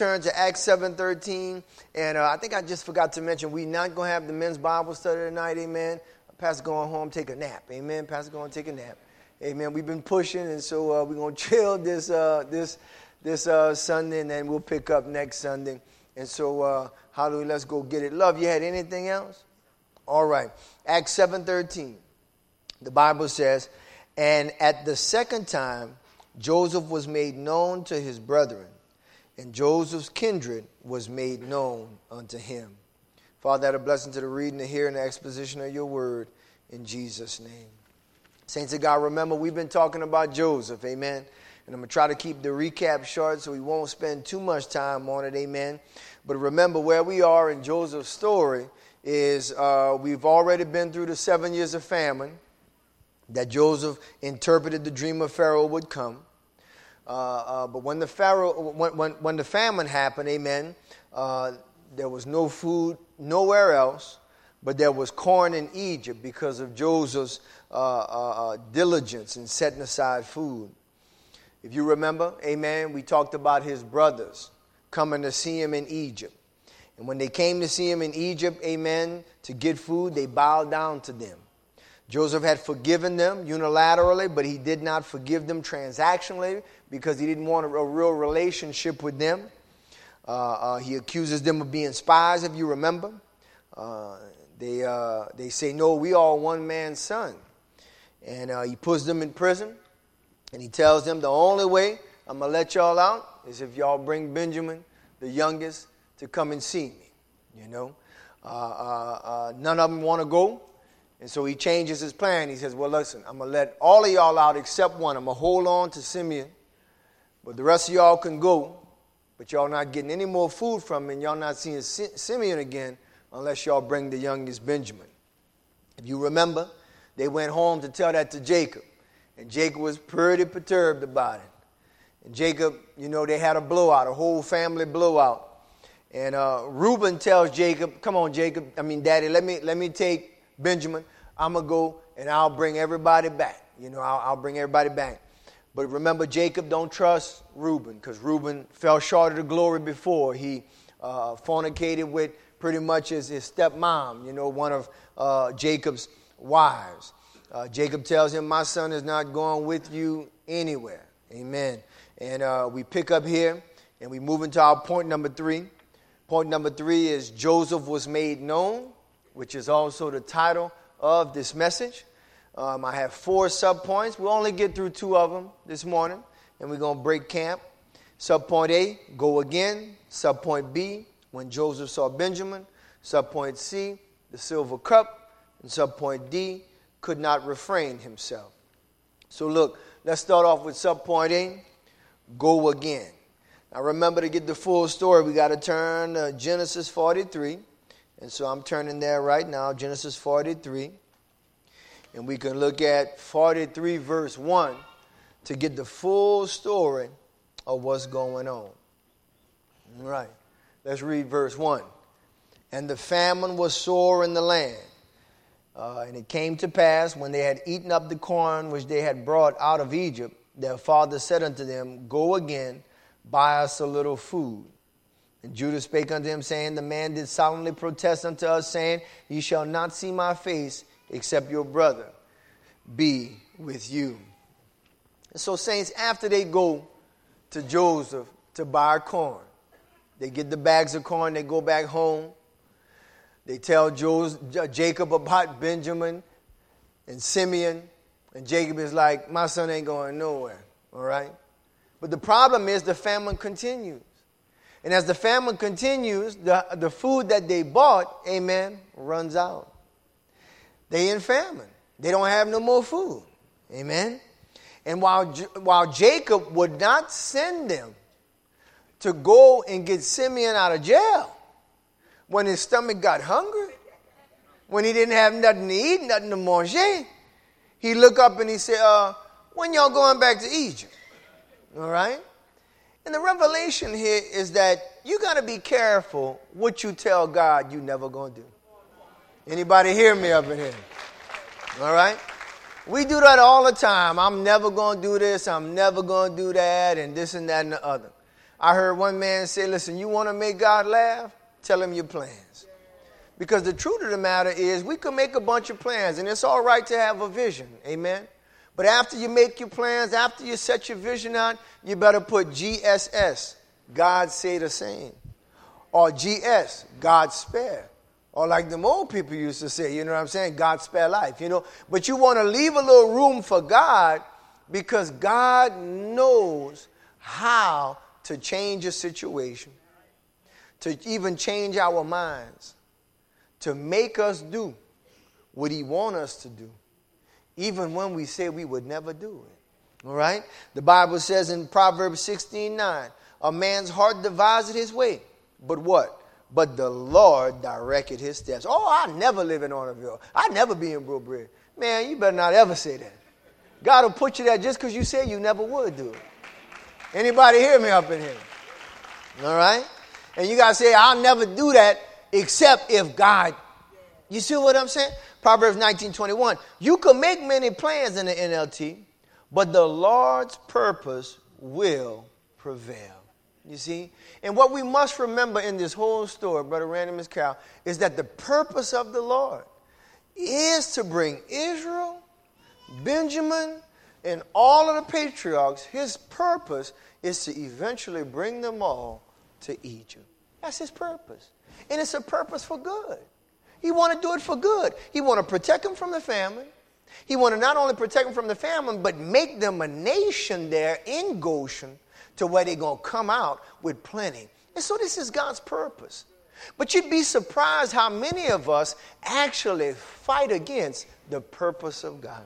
Turn to Acts 7:13, and I think I just forgot to mention, we're not going to have the men's Bible study tonight, amen. Pastor going home, take a nap, amen. Pastor going to take a nap, amen. We've been pushing, and so we're going to chill this Sunday, and then we'll pick up next Sunday. And so, hallelujah, let's go get it. Love, you had anything else? All right, Acts 7:13, the Bible says, and at the second time, Joseph was made known to his brethren, and Joseph's kindred was made known unto him. Father, add a blessing to the reading, the hearing, the exposition of your word in Jesus' name. Saints of God, remember, we've been talking about Joseph, amen. And I'm going to try to keep the recap short so we won't spend too much time on it, amen. But remember, where we are in Joseph's story is we've already been through the 7 years of famine that Joseph interpreted the dream of Pharaoh would come. But when the famine happened, amen, there was no food nowhere else, but there was corn in Egypt because of Joseph's diligence in setting aside food. If you remember, amen, we talked about his brothers coming to see him in Egypt. And when they came to see him in Egypt, amen, to get food, they bowed down to them. Joseph had forgiven them unilaterally, but he did not forgive them transactionally because he didn't want a real relationship with them. He accuses them of being spies, if you remember. They say, no, we are one man's son. And he puts them in prison, and he tells them the only way I'm going to let y'all out is if y'all bring Benjamin, the youngest, to come and see me. You know, none of them want to go. And so he changes his plan. He says, well, listen, I'm going to let all of y'all out except one. I'm going to hold on to Simeon. But the rest of y'all can go. But y'all not getting any more food from him. And y'all not seeing Simeon again unless y'all bring the youngest Benjamin. If you remember, they went home to tell that to Jacob. And Jacob was pretty perturbed about it. And Jacob, you know, they had a blowout, a whole family blowout. And Reuben tells Jacob, come on, Jacob. Daddy, let me take Benjamin. I'm going to go and I'll bring everybody back. You know, I'll bring everybody back. But remember, Jacob don't trust Reuben because Reuben fell short of the glory before. He fornicated with pretty much his stepmom, you know, one of Jacob's wives. Jacob tells him, my son is not going with you anywhere. Amen. And we pick up here and we move into our point number 3. Point number 3 is Joseph was made known, which is also the title of this message. I have 4 subpoints. We'll only get through 2 of them this morning, and we're going to break camp. Subpoint A, go again. Subpoint B, when Joseph saw Benjamin. Subpoint C, the silver cup. And subpoint D, could not refrain himself. So look, let's start off with subpoint A, go again. Now remember, to get the full story, we got to turn to Genesis 43. And so I'm turning there right now, Genesis 43. And we can look at 43 verse 1 to get the full story of what's going on. All right, let's read verse 1. And the famine was sore in the land. And it came to pass, when they had eaten up the corn which they had brought out of Egypt, their father said unto them, go again, buy us a little food. And Judah spake unto him, saying, the man did solemnly protest unto us, saying, ye shall not see my face, except your brother be with you. And so, saints, after they go to Joseph to buy corn, they get the bags of corn, they go back home. They tell Jacob about Benjamin and Simeon. And Jacob is like, my son ain't going nowhere, all right? But the problem is the famine continues. And as the famine continues, the food that they bought, amen, runs out. They in famine. They don't have no more food. Amen. And while Jacob would not send them to go and get Simeon out of jail, when his stomach got hungry, when he didn't have nothing to eat, nothing to manger, he looked up and he said, when y'all going back to Egypt? All right? And the revelation here is that you got to be careful what you tell God you never going to do. Anybody hear me up in here? All right? We do that all the time. I'm never going to do this. I'm never going to do that, and this and that and the other. I heard one man say, listen, you want to make God laugh? Tell him your plans. Because the truth of the matter is we can make a bunch of plans, and it's all right to have a vision. Amen? But after you make your plans, after you set your vision out, you better put GSS, God say the same. Or GS, God spare. Or like the old people used to say, you know what I'm saying? God spare life, you know. But you want to leave a little room for God because God knows how to change a situation, to even change our minds, to make us do what he wants us to do, even when we say we would never do it. All right? The Bible says in Proverbs 16:9, a man's heart devised his way, but what? But the Lord directed his steps. Oh, I never live in Ornerville. I never be in Brooklyn. Man, you better not ever say that. God will put you there just because you said you never would do it. Anybody hear me up in here? All right? And you got to say, I'll never do that except if God. You see what I'm saying? Proverbs 19:21. You can make many plans in the NLT, but the Lord's purpose will prevail. You see? And what we must remember in this whole story, Brother Randy, Miss Carol, is that the purpose of the Lord is to bring Israel, Benjamin, and all of the patriarchs. His purpose is to eventually bring them all to Egypt. That's his purpose. And it's a purpose for good. He want to do it for good. He want to protect them from the famine. He want to not only protect them from the famine, but make them a nation there in Goshen to where they're going to come out with plenty. And so this is God's purpose. But you'd be surprised how many of us actually fight against the purpose of God.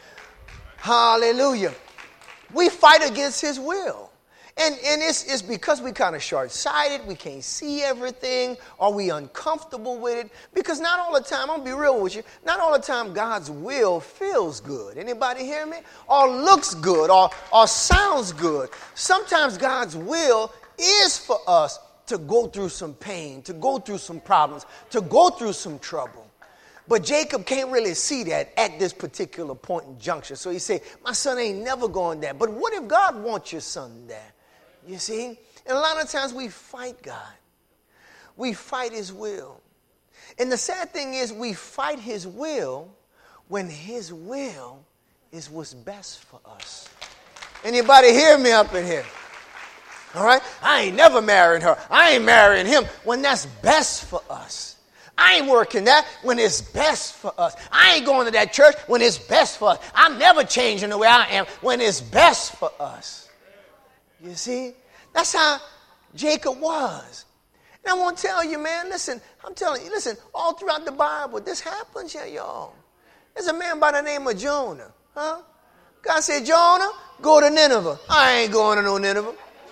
Hallelujah. We fight against his will. And it's because we kind of short-sighted, we can't see everything, or we uncomfortable with it. Because not all the time, I'm going to be real with you, not all the time God's will feels good. Anybody hear me? Or looks good, or sounds good. Sometimes God's will is for us to go through some pain, to go through some problems, to go through some trouble. But Jacob can't really see that at this particular point in juncture. So he said, my son ain't never going there. But what if God wants your son there? You see? And a lot of times we fight God. We fight his will. And the sad thing is we fight his will when his will is what's best for us. Anybody hear me up in here? All right? I ain't never marrying her. I ain't marrying him when that's best for us. I ain't working that when it's best for us. I ain't going to that church when it's best for us. I'm never changing the way I am when it's best for us. You see? That's how Jacob was. And I want to tell you, man, listen, I'm telling you, listen, all throughout the Bible, this happens here, y'all. There's a man by the name of Jonah. Huh? God said, Jonah, go to Nineveh. I ain't going to no Nineveh.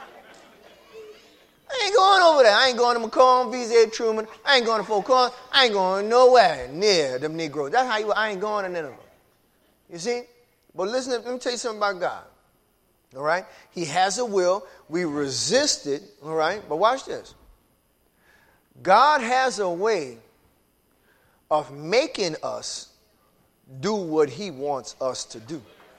I ain't going over there. I ain't going to Macomb, VZ Truman. I ain't going to Fort Collins. I ain't going nowhere near them Negroes. That's how I ain't going to Nineveh. You see? But listen, let me tell you something about God. All right? He has a will. We resist it. All right? But watch this. God has a way of making us do what he wants us to do.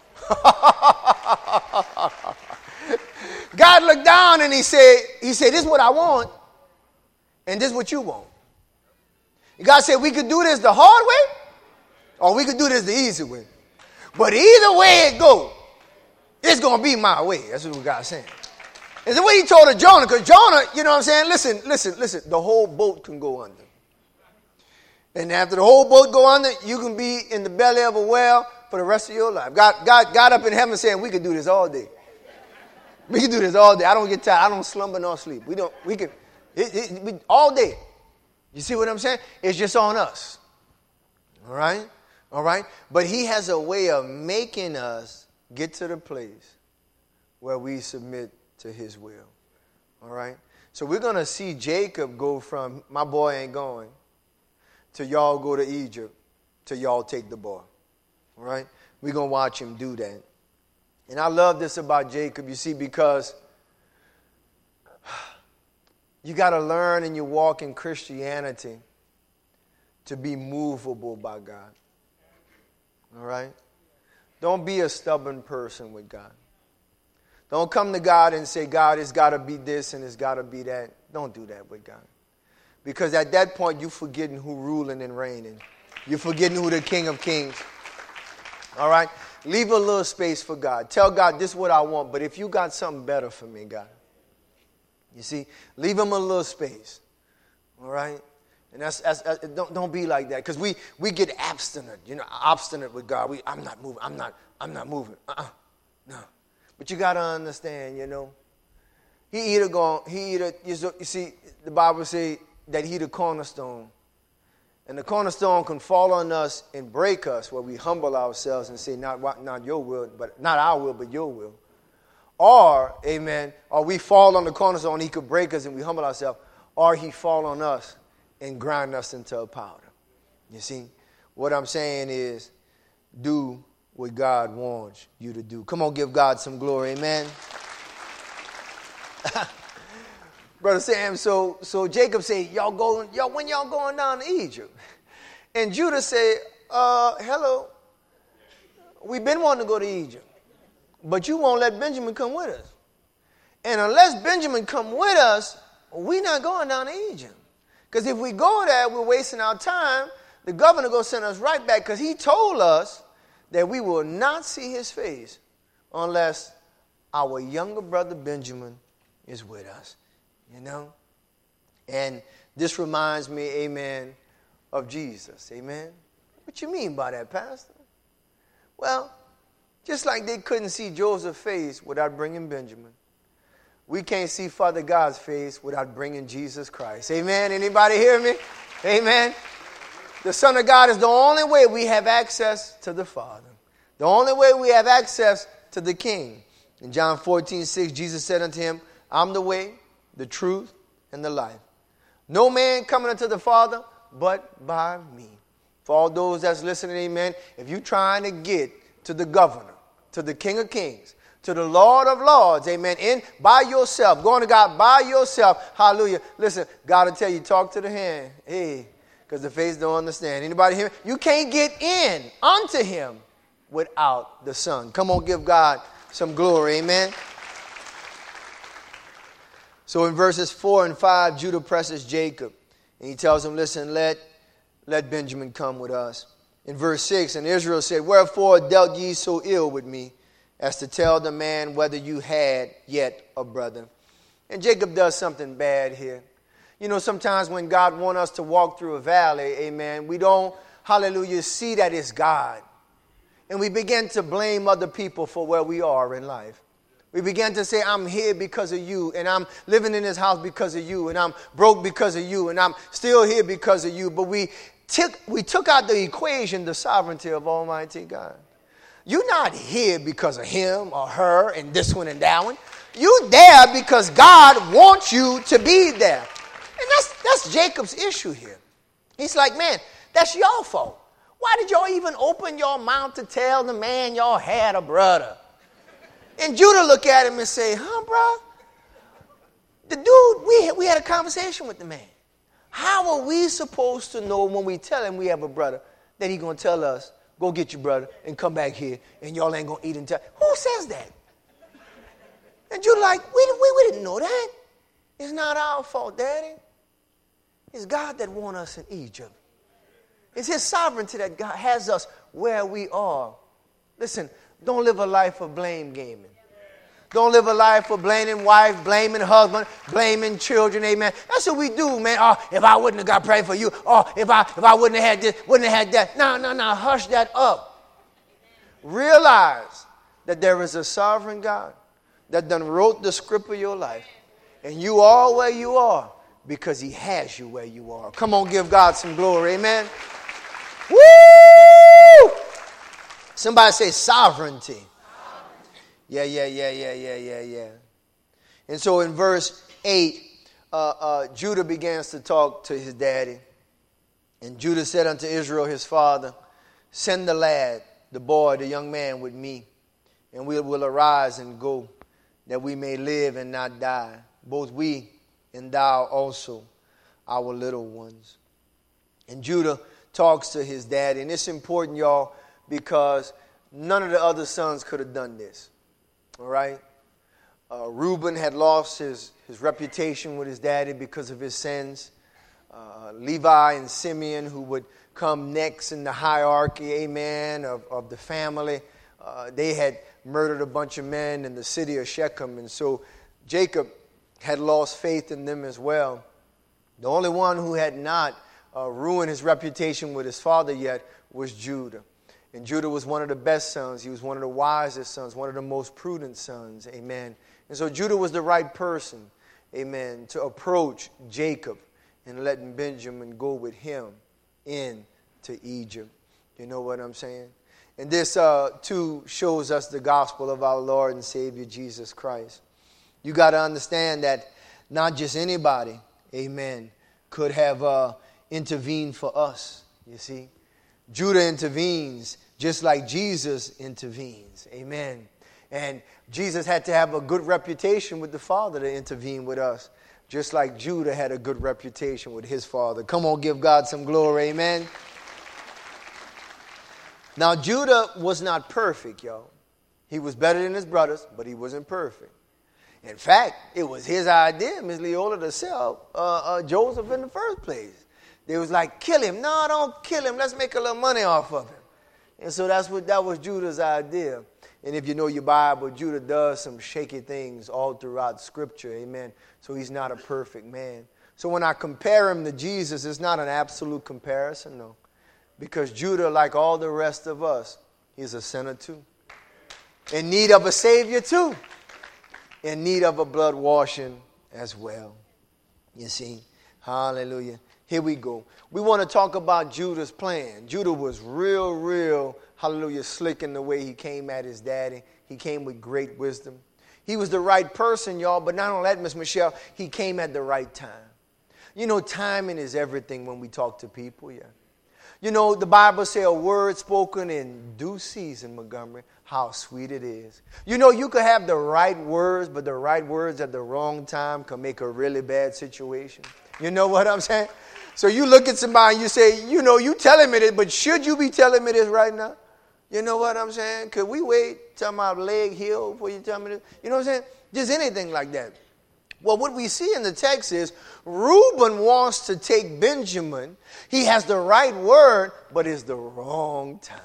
God looked down and he said, this is what I want, and this is what you want. And God said we could do this the hard way, or we could do this the easy way. But either way it goes, it's going to be my way. That's what God's saying. And the way he told Jonah, because Jonah, you know what I'm saying? Listen, the whole boat can go under. And after the whole boat go under, you can be in the belly of a whale for the rest of your life. God up in heaven saying we could do this all day. We can do this all day. I don't get tired. I don't slumber nor sleep. We can all day. You see what I'm saying? It's just on us. All right? All right? But he has a way of making us get to the place where we submit to his will. All right? So we're going to see Jacob go from my boy ain't going to y'all go to Egypt to y'all take the boy. All right? We're going to watch him do that. And I love this about Jacob, you see, because you got to learn in your walk in Christianity to be movable by God. All right? Don't be a stubborn person with God. Don't come to God and say, God, it's got to be this and it's got to be that. Don't do that with God. Because at that point, you're forgetting who ruling and reigning. You're forgetting who the King of Kings. All right? Leave a little space for God. Tell God, this is what I want, but if you got something better for me, God. You see, leave him a little space. All right? And don't be like that, because we get obstinate with God. I'm not moving. No. But you got to understand, you see, the Bible says that he the cornerstone. And the cornerstone can fall on us and break us, where we humble ourselves and say, not your will, but not our will, but your will. Or, amen, or we fall on the cornerstone, he could break us and we humble ourselves. Or he fall on us and grind us into a powder. You see, what I'm saying is, do what God wants you to do. Come on, give God some glory, amen. Brother Sam, so Jacob said, when y'all going down to Egypt? And Judah said, hello, we've been wanting to go to Egypt, but you won't let Benjamin come with us. And unless Benjamin come with us, we're not going down to Egypt. Because if we go there, we're wasting our time. The governor going to send us right back, because he told us that we will not see his face unless our younger brother Benjamin is with us. And this reminds me, amen, of Jesus. Amen. What you mean by that, Pastor? Well, just like they couldn't see Joseph's face without bringing Benjamin, we can't see Father God's face without bringing Jesus Christ. Amen. Anybody hear me? Amen. The Son of God is the only way we have access to the Father. The only way we have access to the King. In John 14:6, Jesus said unto him, I'm the way, the truth, and the life. No man coming unto the Father but by me. For all those that's listening, amen, if you're trying to get to the governor, to the King of Kings, to the Lord of Lords, amen, by yourself, going to God by yourself, hallelujah. Listen, God will tell you, talk to the hand, hey, because the face don't understand. Anybody hear me? You can't get in unto him without the Son. Come on, give God some glory, amen. So in verses 4 and 5, Judah presses Jacob, and he tells him, listen, let Benjamin come with us. In verse 6, and Israel said, wherefore dealt ye so ill with me, as to tell the man whether you had yet a brother? And Jacob does something bad here. Sometimes when God wants us to walk through a valley, amen, we don't, hallelujah, see that it's God. And we begin to blame other people for where we are in life. We began to say, I'm here because of you, and I'm living in this house because of you, and I'm broke because of you, and I'm still here because of you. But we took out the equation the sovereignty of Almighty God. You're not here because of him or her and this one and that one. You're there because God wants you to be there. And that's Jacob's issue here. He's like, man, that's your fault. Why did y'all even open your mouth to tell the man y'all had a brother? And Judah look at him and say, bro? The dude, we had a conversation with the man. How are we supposed to know when we tell him we have a brother that he going to tell us, go get your brother and come back here and y'all ain't going to eat and tell? Who says that? And Judah like, we didn't know that. It's not our fault, Daddy. It's God that wants us in Egypt. It's his sovereignty that God has us where we are. Listen, don't live a life of blame gaming. Don't live a life of blaming wife, blaming husband, blaming children, amen. That's what we do, man. Oh, if I wouldn't have got prayed for you, oh, if I wouldn't have had this, wouldn't have had that. No, hush that up. Realize that there is a sovereign God that done wrote the script of your life. And you are where you are because he has you where you are. Come on, give God some glory, amen. Woo! Somebody say sovereignty. Yeah. And so in verse 8, Judah begins to talk to his daddy. And Judah said unto Israel his father, send the lad, the boy, the young man with me, and we will arise and go, that we may live and not die, both we and thou also, our little ones. And Judah talks to his daddy. And it's important, y'all, because none of the other sons could have done this. All right? Reuben had lost his reputation with his daddy because of his sins. Levi and Simeon, who would come next in the hierarchy, amen, of the family, they had murdered a bunch of men in the city of Shechem. And so Jacob had lost faith in them as well. The only one who had not ruined his reputation with his father yet was Judah. And Judah was one of the best sons. He was one of the wisest sons, one of the most prudent sons. Amen. And so Judah was the right person, amen, to approach Jacob and letting Benjamin go with him into Egypt. You know what I'm saying? And this, too, shows us the gospel of our Lord and Savior, Jesus Christ. You got to understand that not just anybody, amen, could have intervened for us, you see. Judah intervenes just like Jesus intervenes, amen. And Jesus had to have a good reputation with the Father to intervene with us, just like Judah had a good reputation with his father. Come on, give God some glory, amen. Now, Judah was not perfect, y'all. He was better than his brothers, but he wasn't perfect. In fact, it was his idea, Miss Leola, to sell Joseph in the first place. They was like, kill him. No, don't kill him. Let's make a little money off of him. And so that was Judah's idea. And if you know your Bible, Judah does some shaky things all throughout Scripture, amen. So he's not a perfect man. So when I compare him to Jesus, it's not an absolute comparison, no. Because Judah, like all the rest of us, he's a sinner too. In need of a Savior too. In need of a blood washing as well. You see? Hallelujah. Here we go. We want to talk about Judah's plan. Judah was real, hallelujah, slick in the way he came at his daddy. He came with great wisdom. He was the right person, y'all, but not only that, Miss Michelle, he came at the right time. You know, timing is everything when we talk to people, yeah. You know, the Bible says a word spoken in due season, Montgomery, how sweet it is. You know, you could have the right words, but the right words at the wrong time can make a really bad situation. You know what I'm saying? So you look at somebody and you say, you know, you telling me this, but should you be telling me this right now? You know what I'm saying? Could we wait till my leg healed before you tell me this? You know what I'm saying? Just anything like that. Well, what we see in the text is Reuben wants to take Benjamin. He has the right word, but it's the wrong time.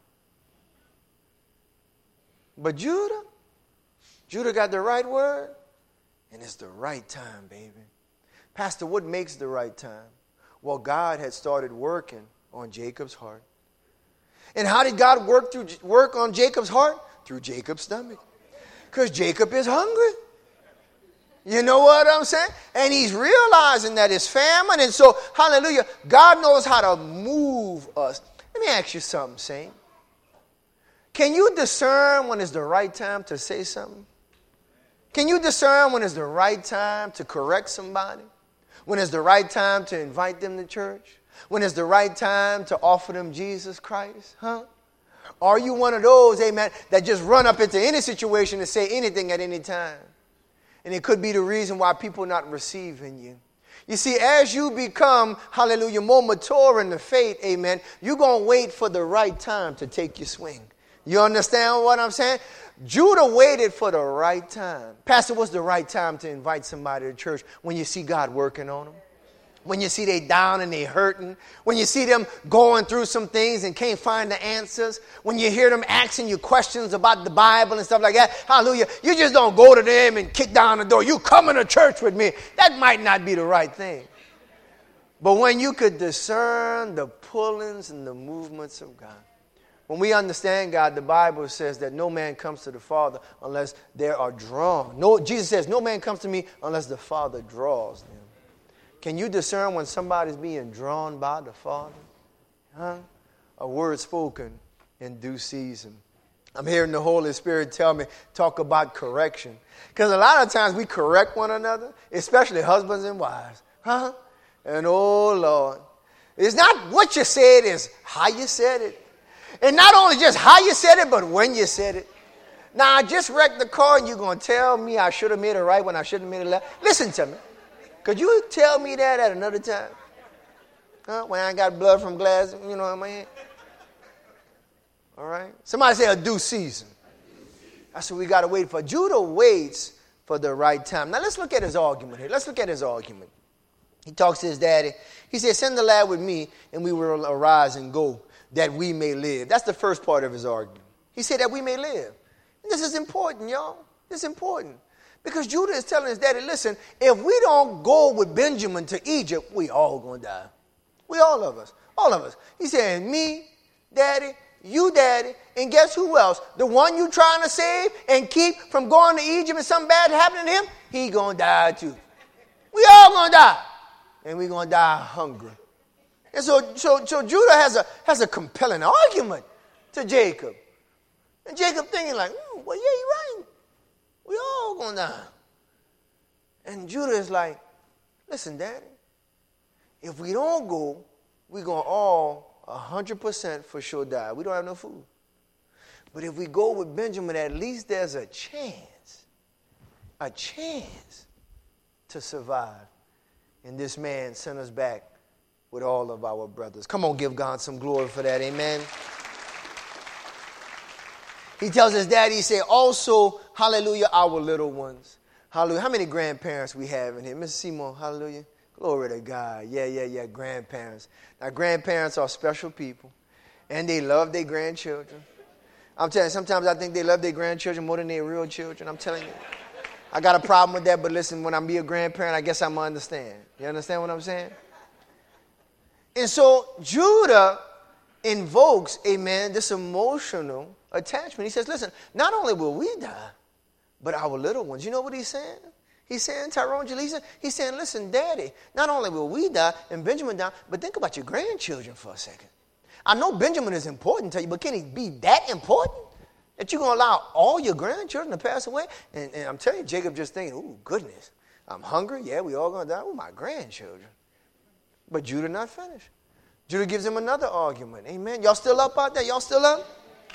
But Judah got the right word, and it's the right time, baby. Pastor, what makes the right time? Well, God had started working on Jacob's heart. And how did God work on Jacob's heart? Through Jacob's stomach. Because Jacob is hungry. You know what I'm saying? And he's realizing that it's famine. And so, hallelujah, God knows how to move us. Let me ask you something, Saint. Can you discern when it's the right time to say something? Can you discern when it's the right time to correct somebody? When it's the right time to invite them to church? When it's the right time to offer them Jesus Christ? Huh? Are you one of those, amen, that just run up into any situation and say anything at any time? And it could be the reason why people are not receiving you. You see, as you become, hallelujah, more mature in the faith, amen, you're going to wait for the right time to take your swing. You understand what I'm saying? Judah waited for the right time. Pastor, what's the right time to invite somebody to church? When you see God working on them. When you see they down and they hurting. When you see them going through some things and can't find the answers. When you hear them asking you questions about the Bible and stuff like that. Hallelujah. You just don't go to them and kick down the door. You coming to church with me. That might not be the right thing. But when you could discern the pullings and the movements of God. When we understand God, the Bible says that no man comes to the Father unless they are drawn. No, Jesus says, no man comes to me unless the Father draws them. Can you discern when somebody's being drawn by the Father? Huh? A word spoken in due season. I'm hearing the Holy Spirit talk about correction. Because a lot of times we correct one another, especially husbands and wives. Huh? And oh, Lord. It's not what you said, it's how you said it. And not only just how you said it, but when you said it. Now, I just wrecked the car and you're going to tell me I should have made it right when I should have made it left. Listen to me. Could you tell me that at another time? Huh? When I ain't got blood from glass, in my hand? All right? Somebody say a due season. That's what we got to wait for. Judah waits for the right time. Now let's look at his argument here. Let's look at his argument. He talks to his daddy. He said, send the lad with me, and we will arise and go, that we may live. That's the first part of his argument. He said that we may live. And this is important, y'all. This is important. Because Judah is telling his daddy, listen, if we don't go with Benjamin to Egypt, we all going to die. We all of us. All of us. He said, me, daddy, you, daddy, and guess who else? The one you trying to save and keep from going to Egypt and something bad happening to him, he going to die too. We all going to die. And we're going to die hungry. And so Judah has a compelling argument to Jacob. And Jacob thinking like, well, yeah, you're right. We all going to die. And Judah is like, listen, daddy, if we don't go, we're going to all 100% for sure die. We don't have no food. But if we go with Benjamin, at least there's a chance to survive. And this man sent us back with all of our brothers. Come on, give God some glory for that. Amen. He tells his daddy, he said, also, hallelujah, our little ones. Hallelujah. How many grandparents we have in here? Mr. Seymour, hallelujah. Glory to God. Yeah, grandparents. Now, grandparents are special people, and they love their grandchildren. I'm telling you, sometimes I think they love their grandchildren more than their real children. I'm telling you. I got a problem with that, but listen, when I be a grandparent, I guess I'm going to understand. You understand what I'm saying? And so Judah invokes, amen, this emotional attachment. He says, listen, not only will we die, but our little ones. You know what he's saying? He's saying, Tyrone, Jaleesa, he's saying, listen, daddy, not only will we die and Benjamin die, but think about your grandchildren for a second. I know Benjamin is important to you, but can he be that important that you're going to allow all your grandchildren to pass away? And I'm telling you, Jacob just thinking, oh, goodness, I'm hungry. Yeah, we all going to die with my grandchildren. But Judah not finished. Judah gives him another argument. Amen. Y'all still up out there? Y'all still up?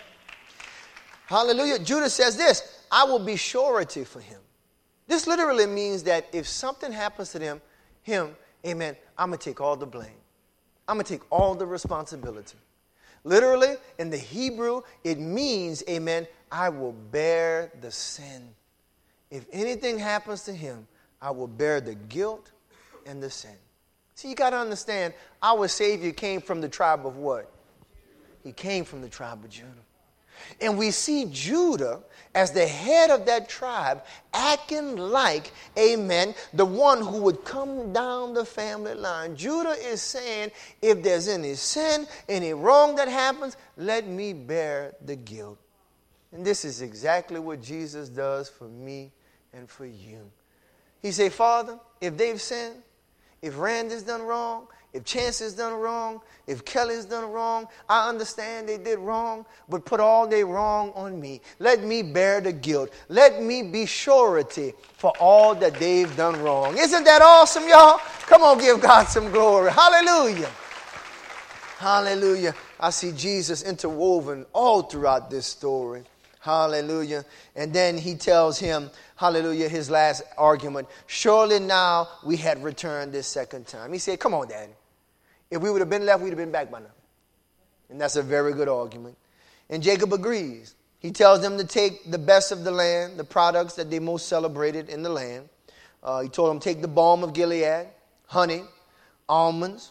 Hallelujah. Judah says this, I will be surety for him. This literally means that if something happens to him, amen, I'm going to take all the blame. I'm going to take all the responsibility. Literally, in the Hebrew, it means, amen, I will bear the sin. If anything happens to him, I will bear the guilt and the sin. See, you got to understand, our Savior came from the tribe of what? He came from the tribe of Judah. And we see Judah as the head of that tribe acting like, amen, the one who would come down the family line. Judah is saying, if there's any sin, any wrong that happens, let me bear the guilt. And this is exactly what Jesus does for me and for you. He said, Father, if they've sinned, if Randy's done wrong, if Chance has done wrong, if Kelly's done wrong, I understand they did wrong, but put all their wrong on me. Let me bear the guilt. Let me be surety for all that they've done wrong. Isn't that awesome, y'all? Come on, give God some glory. Hallelujah. Hallelujah. I see Jesus interwoven all throughout this story. Hallelujah. And then he tells him, hallelujah, his last argument, surely now we had returned this second time. He said, come on, Daddy. If we would have been left, we'd have been back by now. And that's a very good argument. And Jacob agrees. He tells them to take the best of the land, the products that they most celebrated in the land. He told them, take the balm of Gilead, honey, almonds,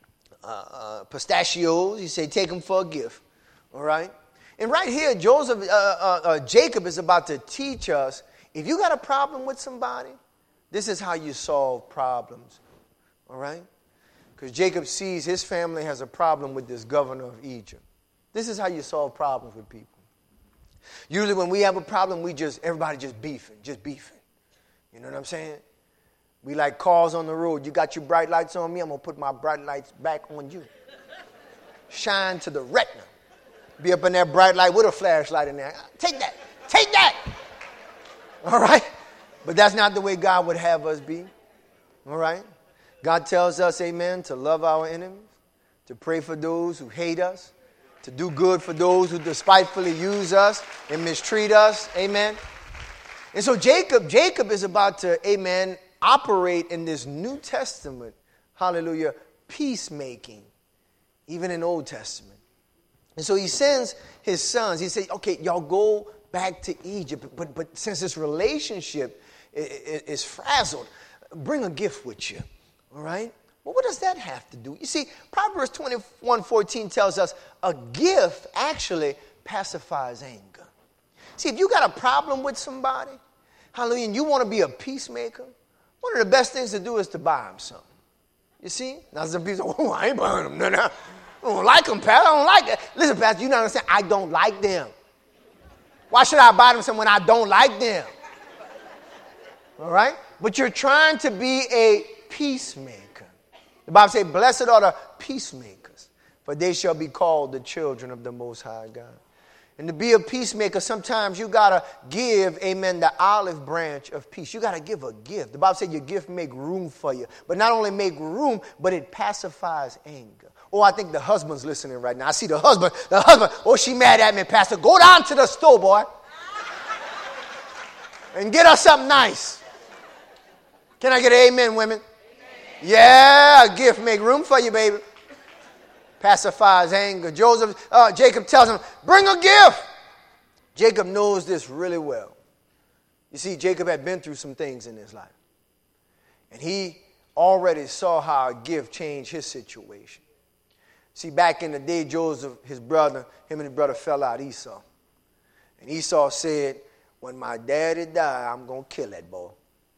pistachios. He said, take them for a gift. All right? And right here, Jacob is about to teach us, if you got a problem with somebody, this is how you solve problems. All right? Because Jacob sees his family has a problem with this governor of Egypt. This is how you solve problems with people. Usually when we have a problem, everybody just beefing. You know what I'm saying? We like cars on the road. You got your bright lights on me, I'm going to put my bright lights back on you. Shine to the retina. Be up in that bright light with a flashlight in there. Take that. All right? But that's not the way God would have us be. All right? God tells us, amen, to love our enemies, to pray for those who hate us, to do good for those who despitefully use us and mistreat us. Amen? And so Jacob is about to, amen, operate in this New Testament, hallelujah, peacemaking, even in Old Testament. And so he sends his sons. He said, okay, y'all go back to Egypt. But since this relationship is frazzled, bring a gift with you. All right? Well, what does that have to do? You see, Proverbs 21:14 tells us a gift actually pacifies anger. See, if you got a problem with somebody, hallelujah, and you want to be a peacemaker, one of the best things to do is to buy them something. You see? Now some people say, oh, I ain't buying them. No. I don't like them, Pastor. I don't like that. Listen, Pastor, you don't understand. I don't like them. Why should I buy them something when I don't like them? All right? But you're trying to be a peacemaker. The Bible says, blessed are the peacemakers, for they shall be called the children of the Most High God. And to be a peacemaker, sometimes you got to give, amen, the olive branch of peace. You got to give a gift. The Bible says your gift make room for you. But not only make room, but it pacifies anger. Oh, I think the husband's listening right now. I see the husband, oh, she mad at me, Pastor. Go down to the store, boy, and get her something nice. Can I get an amen, women? Yeah, a gift make room for you, baby. Pacifies anger. Jacob tells him, bring a gift. Jacob knows this really well. You see, Jacob had been through some things in his life. And he already saw how a gift changed his situation. See, back in the day, Joseph, him and his brother fell out, Esau. And Esau said, when my daddy died, I'm going to kill that boy.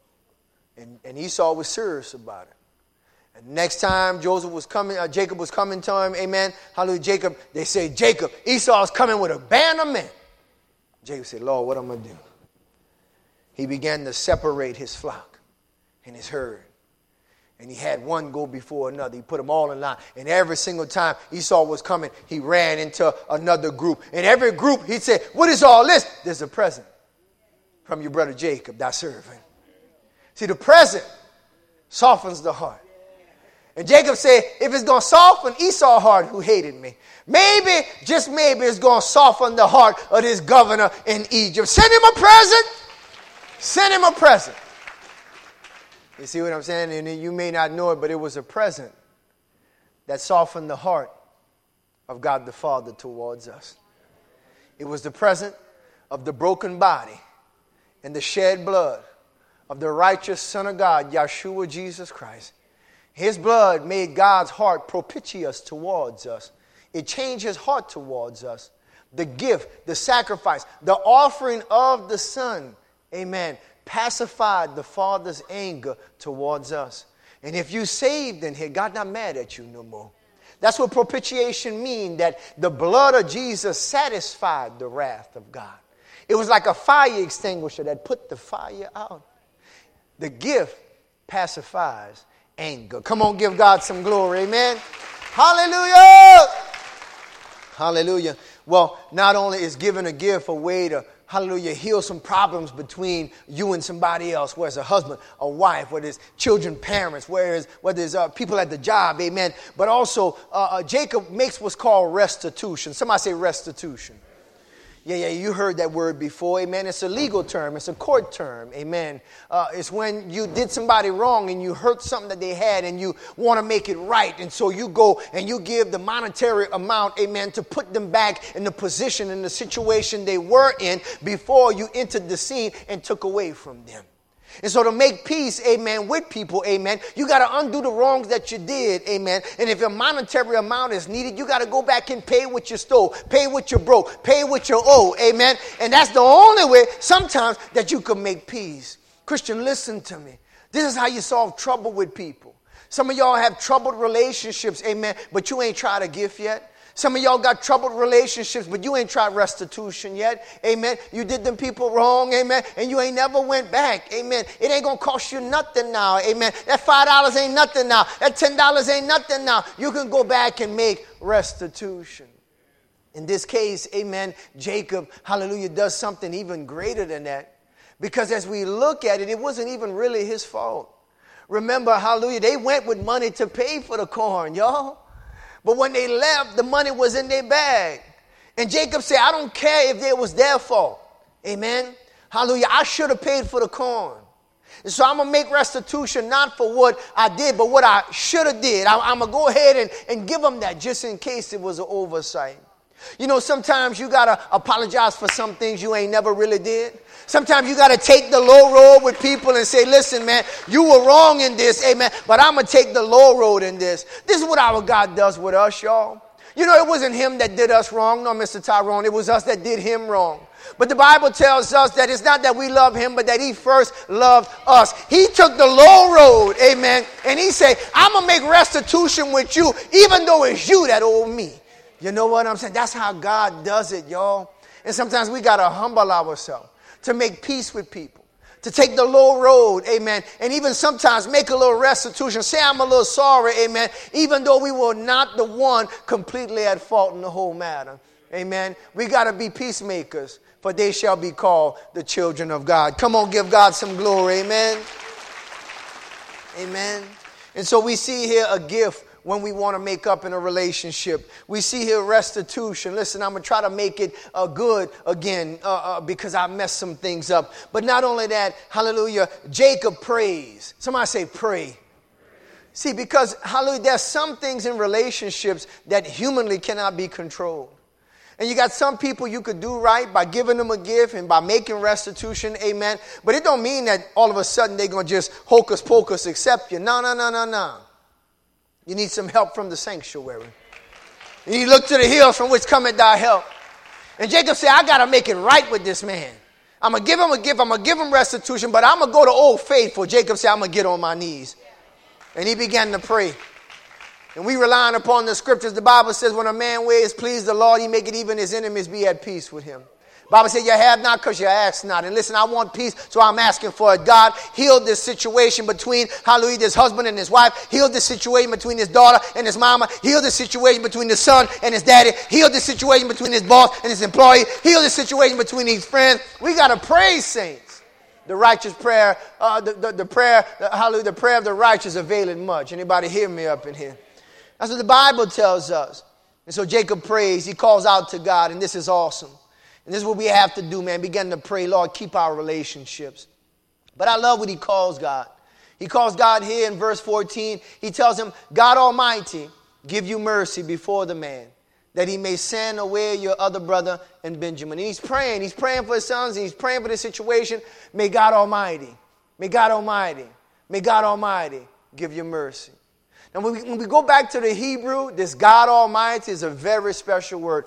And Esau was serious about it. And next time Jacob was coming to him, amen, hallelujah, they say, Jacob, Esau's coming with a band of men. Jacob said, Lord, what am I going to do? He began to separate his flock and his herd. And he had one go before another. He put them all in line. And every single time Esau was coming, he ran into another group. And every group, he'd say, what is all this? There's a present from your brother Jacob, thy servant. See, the present softens the heart. And Jacob said, if it's going to soften Esau's heart who hated me, maybe, just maybe, it's going to soften the heart of this governor in Egypt. Send him a present. Send him a present. You see what I'm saying? And you may not know it, but it was a present that softened the heart of God the Father towards us. It was the present of the broken body and the shed blood of the righteous Son of God, Yeshua Jesus Christ. His blood made God's heart propitious towards us. It changed his heart towards us. The gift, the sacrifice, the offering of the Son, amen, pacified the Father's anger towards us. And if you saved in here, God not mad at you no more. That's what propitiation means, that the blood of Jesus satisfied the wrath of God. It was like a fire extinguisher that put the fire out. The gift pacifies anger. Come on, give God some glory. Amen. Hallelujah. Hallelujah. Well, not only is giving a gift a way to, hallelujah, heal some problems between you and somebody else, whether it's a husband, a wife, whether it's children, parents, whether it's people at the job, amen. But also, Jacob makes what's called restitution. Somebody say restitution. Yeah, you heard that word before, amen. It's a legal term. It's a court term, amen. It's when you did somebody wrong and you hurt something that they had and you want to make it right. And so you go and you give the monetary amount, amen, to put them back in the position, in the situation they were in before you entered the scene and took away from them. And so to make peace, amen, with people, amen, you got to undo the wrongs that you did, amen. And if a monetary amount is needed, you got to go back and pay what you stole, pay what you broke, pay what you owe, amen. And that's the only way sometimes that you can make peace. Christian, listen to me. This is how you solve trouble with people. Some of y'all have troubled relationships, amen, but you ain't tried a gift yet. Some of y'all got troubled relationships, but you ain't tried restitution yet. Amen. You did them people wrong. Amen. And you ain't never went back. Amen. It ain't going to cost you nothing now. Amen. That $5 ain't nothing now. That $10 ain't nothing now. You can go back and make restitution. In this case, amen, Jacob, hallelujah, does something even greater than that. Because as we look at it, it wasn't even really his fault. Remember, hallelujah, they went with money to pay for the corn, y'all. But when they left, the money was in their bag. And Jacob said, I don't care if it was their fault. Amen. Hallelujah. I should have paid for the corn. And so I'm going to make restitution not for what I did, but what I should have did. I'm going to go ahead and give them that just in case it was an oversight. You know, sometimes you got to apologize for some things you ain't never really did. Sometimes you got to take the low road with people and say, listen, man, you were wrong in this, amen, but I'm going to take the low road in this. This is what our God does with us, y'all. You know, it wasn't him that did us wrong, no, Mr. Tyrone. It was us that did him wrong. But the Bible tells us that it's not that we love him, but that he first loved us. He took the low road, amen, and he said, I'm going to make restitution with you, even though it's you that owe me. You know what I'm saying? That's how God does it, y'all. And sometimes we got to humble ourselves to make peace with people, to take the low road, amen, and even sometimes make a little restitution. Say, I'm a little sorry, amen, even though we were not the one completely at fault in the whole matter. Amen. We got to be peacemakers, for they shall be called the children of God. Come on, give God some glory. Amen. Amen. And so we see here a gift when we want to make up in a relationship. We see here restitution. Listen, I'm going to try to make it good again because I messed some things up. But not only that, hallelujah, Jacob prays. Somebody say pray. See, because, hallelujah, there's some things in relationships that humanly cannot be controlled. And you got some people you could do right by giving them a gift and by making restitution, amen. But it don't mean that all of a sudden they're going to just hocus pocus accept you. No. You need some help from the sanctuary. You need to look to the hills from which cometh thy help. And Jacob said, I got to make it right with this man. I'm going to give him a gift. I'm going to give him restitution, but I'm going to go to Old Faithful. Jacob said, I'm going to get on my knees. And he began to pray. And we relying upon the scriptures. The Bible says when a man ways please the Lord, he make it even his enemies be at peace with him. The Bible says you have not because you ask not. And listen, I want peace, so I'm asking for it. God, heal this situation between, hallelujah, this husband and his wife. Heal this situation between his daughter and his mama. Heal this situation between the son and his daddy. Heal this situation between his boss and his employee. Heal this situation between his friends. We got to pray, saints. The righteous prayer, the prayer, hallelujah, the prayer of the righteous availeth much. Anybody hear me up in here? That's what the Bible tells us. And so Jacob prays. He calls out to God, and this is awesome. And this is what we have to do, man. Begin to pray, Lord, keep our relationships. But I love what he calls God. He calls God here in verse 14. He tells him, God Almighty, give you mercy before the man, that he may send away your other brother and Benjamin. And he's praying. He's praying for his sons. And he's praying for this situation. May God Almighty give you mercy. Now, when we go back to the Hebrew, this God Almighty is a very special word,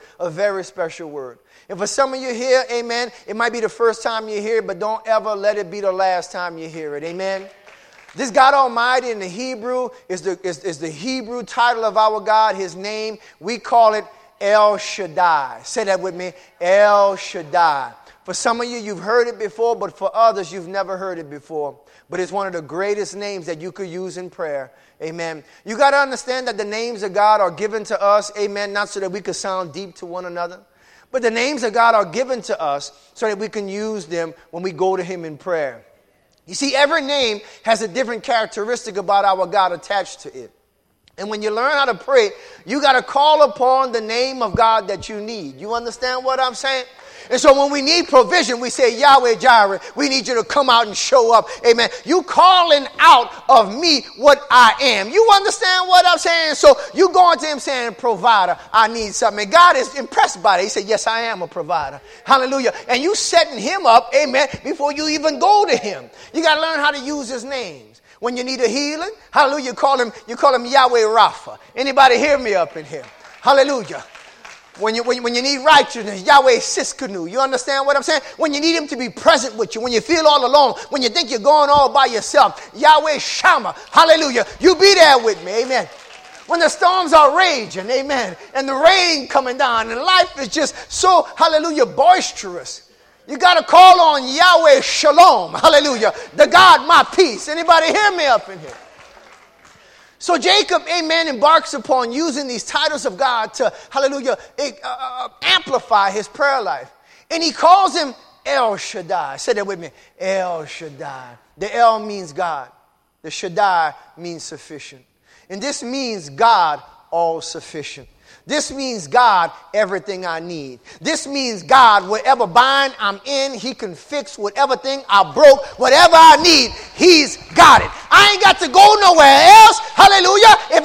And for some of you here, amen, it might be the first time you hear it, but don't ever let it be the last time you hear it, amen. This God Almighty in the Hebrew is the Hebrew title of our God, his name. We call it El Shaddai. Say that with me, El Shaddai. For some of you, you've heard it before, but for others, you've never heard it before. But it's one of the greatest names that you could use in prayer. Amen. You got to understand that the names of God are given to us, amen, not so that we could sound deep to one another, but the names of God are given to us so that we can use them when we go to him in prayer. You see, every name has a different characteristic about our God attached to it. And when you learn how to pray, you got to call upon the name of God that you need. You understand what I'm saying? And so when we need provision, we say, Yahweh Jireh, we need you to come out and show up. Amen. You calling out of me what I am. You understand what I'm saying? So you going to him saying, provider, I need something. And God is impressed by it. He said, yes, I am a provider. Hallelujah. And you setting him up, amen, before you even go to him. You got to learn how to use his names. When you need a healing, hallelujah, you call him Yahweh Rapha. Anybody hear me up in here? Hallelujah. When you need righteousness, Yahweh Siskanu. You understand what I'm saying? When you need him to be present with you, when you feel all alone, when you think you're going all by yourself, Yahweh Shammah. Hallelujah. You be there with me. Amen. When the storms are raging, amen, and the rain coming down, and life is just so, hallelujah, boisterous. You got to call on Yahweh Shalom. Hallelujah. The God, my peace. Anybody hear me up in here? So Jacob, amen, embarks upon using these titles of God to, hallelujah, amplify his prayer life. And he calls him El Shaddai. Say that with me. El Shaddai. The El means God. The Shaddai means sufficient. And this means God all sufficient. This means God, everything I need. This means God, whatever bind I'm in, he can fix whatever thing I broke, whatever I need, he's got it. I ain't got to go nowhere else. Hallelujah. If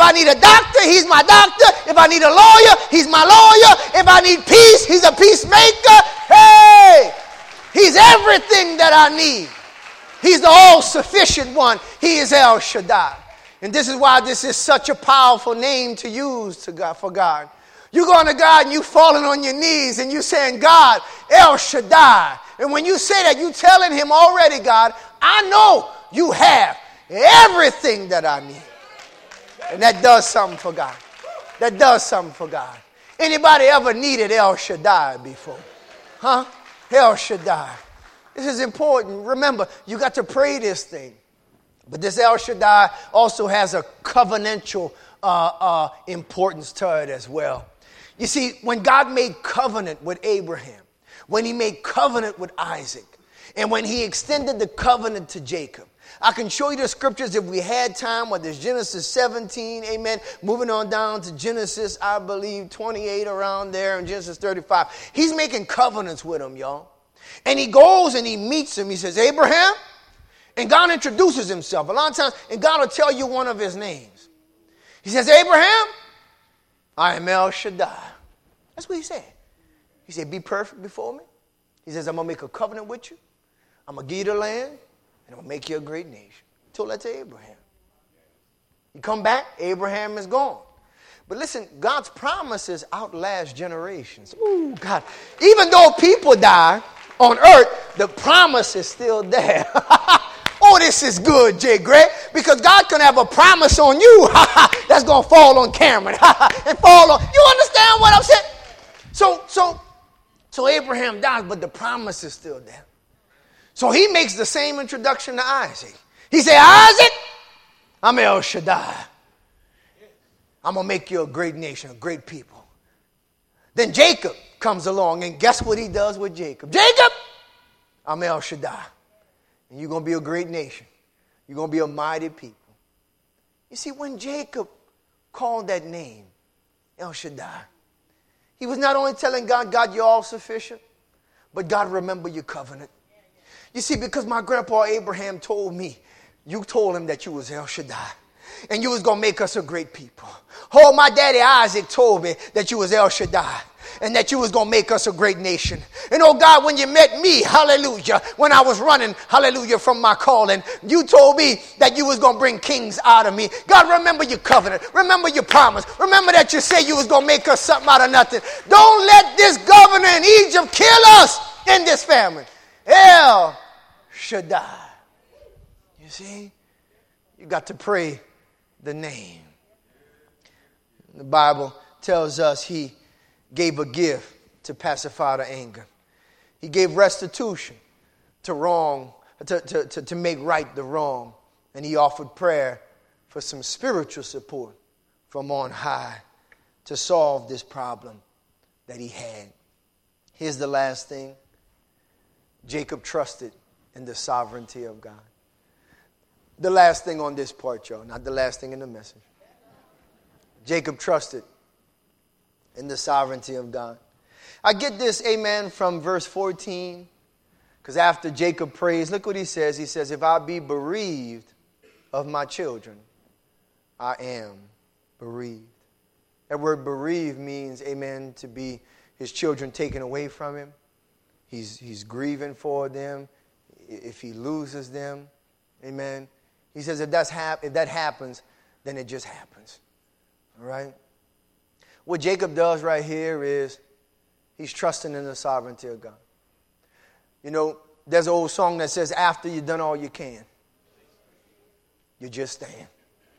I need a doctor, he's my doctor. If I need a lawyer, he's my lawyer. If I need peace, he's a peacemaker. Hey, he's everything that I need. He's the all-sufficient one. He is El Shaddai. And this is why this is such a powerful name to use to God, for God. You going to God and you falling on your knees and you saying, God, El Shaddai. And when you say that, you telling him already, God, I know you have everything that I need. And that does something for God. That does something for God. Anybody ever needed El Shaddai before? Huh? El Shaddai. This is important. Remember, you got to pray this thing. But this El Shaddai also has a covenantal importance to it as well. You see, when God made covenant with Abraham, when he made covenant with Isaac, and when he extended the covenant to Jacob, I can show you the scriptures if we had time, whether it's Genesis 17, amen, moving on down to Genesis, I believe, 28 around there, and Genesis 35. He's making covenants with him, y'all. And he goes and he meets him. He says, Abraham, and God introduces himself. A lot of times, and God will tell you one of his names. He says, Abraham, I am El Shaddai. That's what he said. He said, be perfect before me. He says, I'm going to make a covenant with you. I'm going to give you the land, and I'm going to make you a great nation. He told that to Abraham. You come back, Abraham is gone. But listen, God's promises outlast generations. Ooh, God. Even though people die on earth, the promise is still there. Oh, this is good, Jay Gray, because God can have a promise on you that's going to fall on Cameron and fall on. You understand what I'm saying? So Abraham dies, but the promise is still there. So he makes the same introduction to Isaac. He said, Isaac, I'm El Shaddai. I'm going to make you a great nation, a great people. Then Jacob comes along, and guess what he does with Jacob? Jacob, I'm El Shaddai. And you're going to be a great nation. You're going to be a mighty people. You see, when Jacob called that name, El Shaddai, he was not only telling God, God, you're all sufficient, but God, remember your covenant. You see, because my grandpa Abraham told me, you told him that you was El Shaddai. And you was going to make us a great people. Oh, my daddy Isaac told me that you was El Shaddai. And that you was going to make us a great nation. And oh God, when you met me, hallelujah, when I was running, hallelujah, from my calling, you told me that you was going to bring kings out of me. God, remember your covenant. Remember your promise. Remember that you said you was going to make us something out of nothing. Don't let this governor in Egypt kill us in this famine. El Shaddai. You see, you got to pray the name. The Bible tells us he gave a gift to pacify the anger. He gave restitution to make right the wrong. And he offered prayer for some spiritual support from on high to solve this problem that he had. Here's the last thing. Jacob trusted in the sovereignty of God. The last thing on this part, y'all, not the last thing in the message. Jacob trusted in the sovereignty of God. I get this, amen, from verse 14. Because after Jacob prays, look what he says. He says, if I be bereaved of my children, I am bereaved. That word bereaved means, amen, to be his children taken away from him. He's grieving for them. If he loses them, amen. He says if that happens, then it just happens. All right? What Jacob does right here is he's trusting in the sovereignty of God. You know, there's an old song that says, after you've done all you can, you just stand.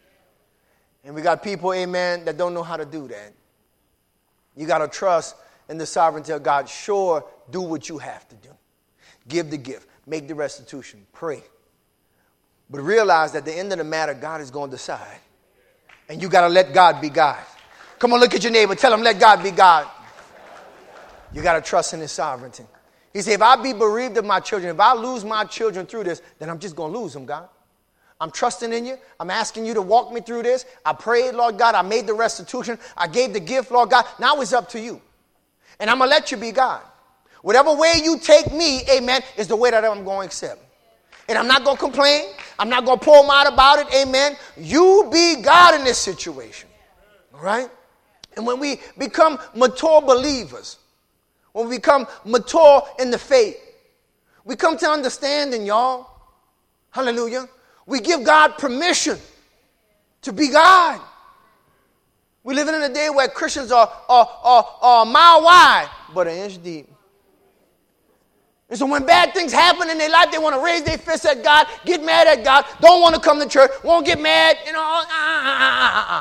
And we got people, amen, that don't know how to do that. You got to trust in the sovereignty of God. Sure, do what you have to do. Give the gift. Make the restitution. Pray. But realize that at the end of the matter, God is going to decide. And you got to let God be God. Come on, look at your neighbor. Tell him, let God be God. You got to trust in his sovereignty. He said, if I be bereaved of my children, if I lose my children through this, then I'm just going to lose them, God. I'm trusting in you. I'm asking you to walk me through this. I prayed, Lord God. I made the restitution. I gave the gift, Lord God. Now it's up to you. And I'm going to let you be God. Whatever way you take me, amen, is the way that I'm going to accept. And I'm not going to complain. I'm not going to pull them out about it. Amen. You be God in this situation. All right? And when we become mature believers, when we become mature in the faith, we come to understanding, y'all. Hallelujah. We give God permission to be God. We're living in a day where Christians are a mile wide, but an inch deep. And so when bad things happen in their life, they want to raise their fists at God, get mad at God, don't want to come to church, won't get mad, you know.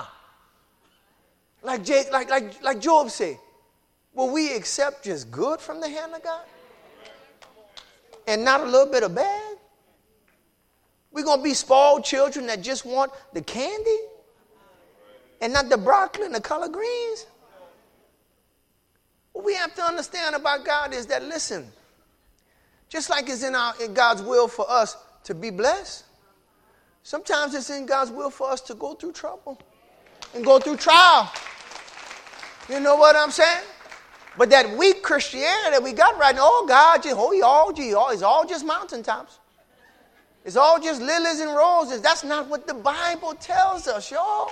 Like Job said, will we accept just good from the hand of God? And not a little bit of bad? We're going to be spoiled children that just want the candy and not the broccoli and the collard greens? What we have to understand about God is that, listen, just like it's in God's will for us to be blessed, sometimes it's in God's will for us to go through trouble and go through trial. You know what I'm saying? But that weak Christianity that we got right now, oh God, it's all just mountaintops. It's all just lilies and roses. That's not what the Bible tells us, y'all.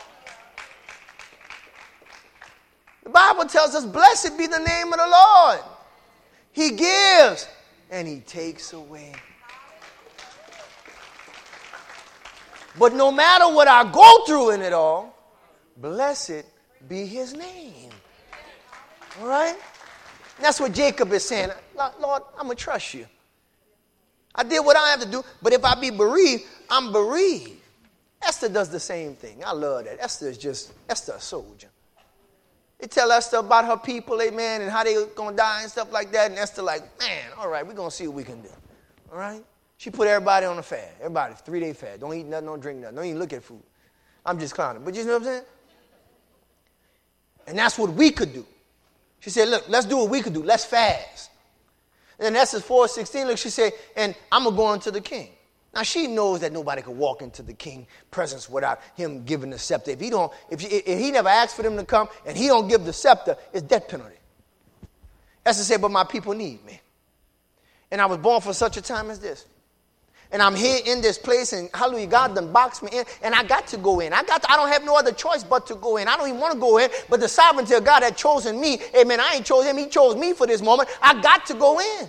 The Bible tells us, blessed be the name of the Lord. He gives and he takes away. But no matter what I go through in it all, blessed be his name. All right? That's what Jacob is saying. Lord, I'm going to trust you. I did what I have to do, but if I be bereaved, I'm bereaved. Esther does the same thing. I love that. Esther a soldier. They tell Esther about her people, amen, and how they're going to die and stuff like that. And Esther like, man, all right, we're going to see what we can do. All right? She put everybody on a fast. Everybody, 3-day fast. Don't eat nothing, don't drink nothing. Don't even look at food. I'm just clowning. But you know what I'm saying? And that's what we could do. She said, look, let's do what we could do. Let's fast. And then Esther 4:16, look, she said, and I'm going to go into the king. Now, she knows that nobody can walk into the king's presence without him giving the scepter. If he never asked for them to come and he don't give the scepter, it's death penalty. Esther said, but my people need me. And I was born for such a time as this. And I'm here in this place, and hallelujah, God done boxed me in, and I got to go in. I don't have no other choice but to go in. I don't even want to go in, but the sovereignty of God had chosen me. Amen. I ain't chose him. He chose me for this moment. I got to go in.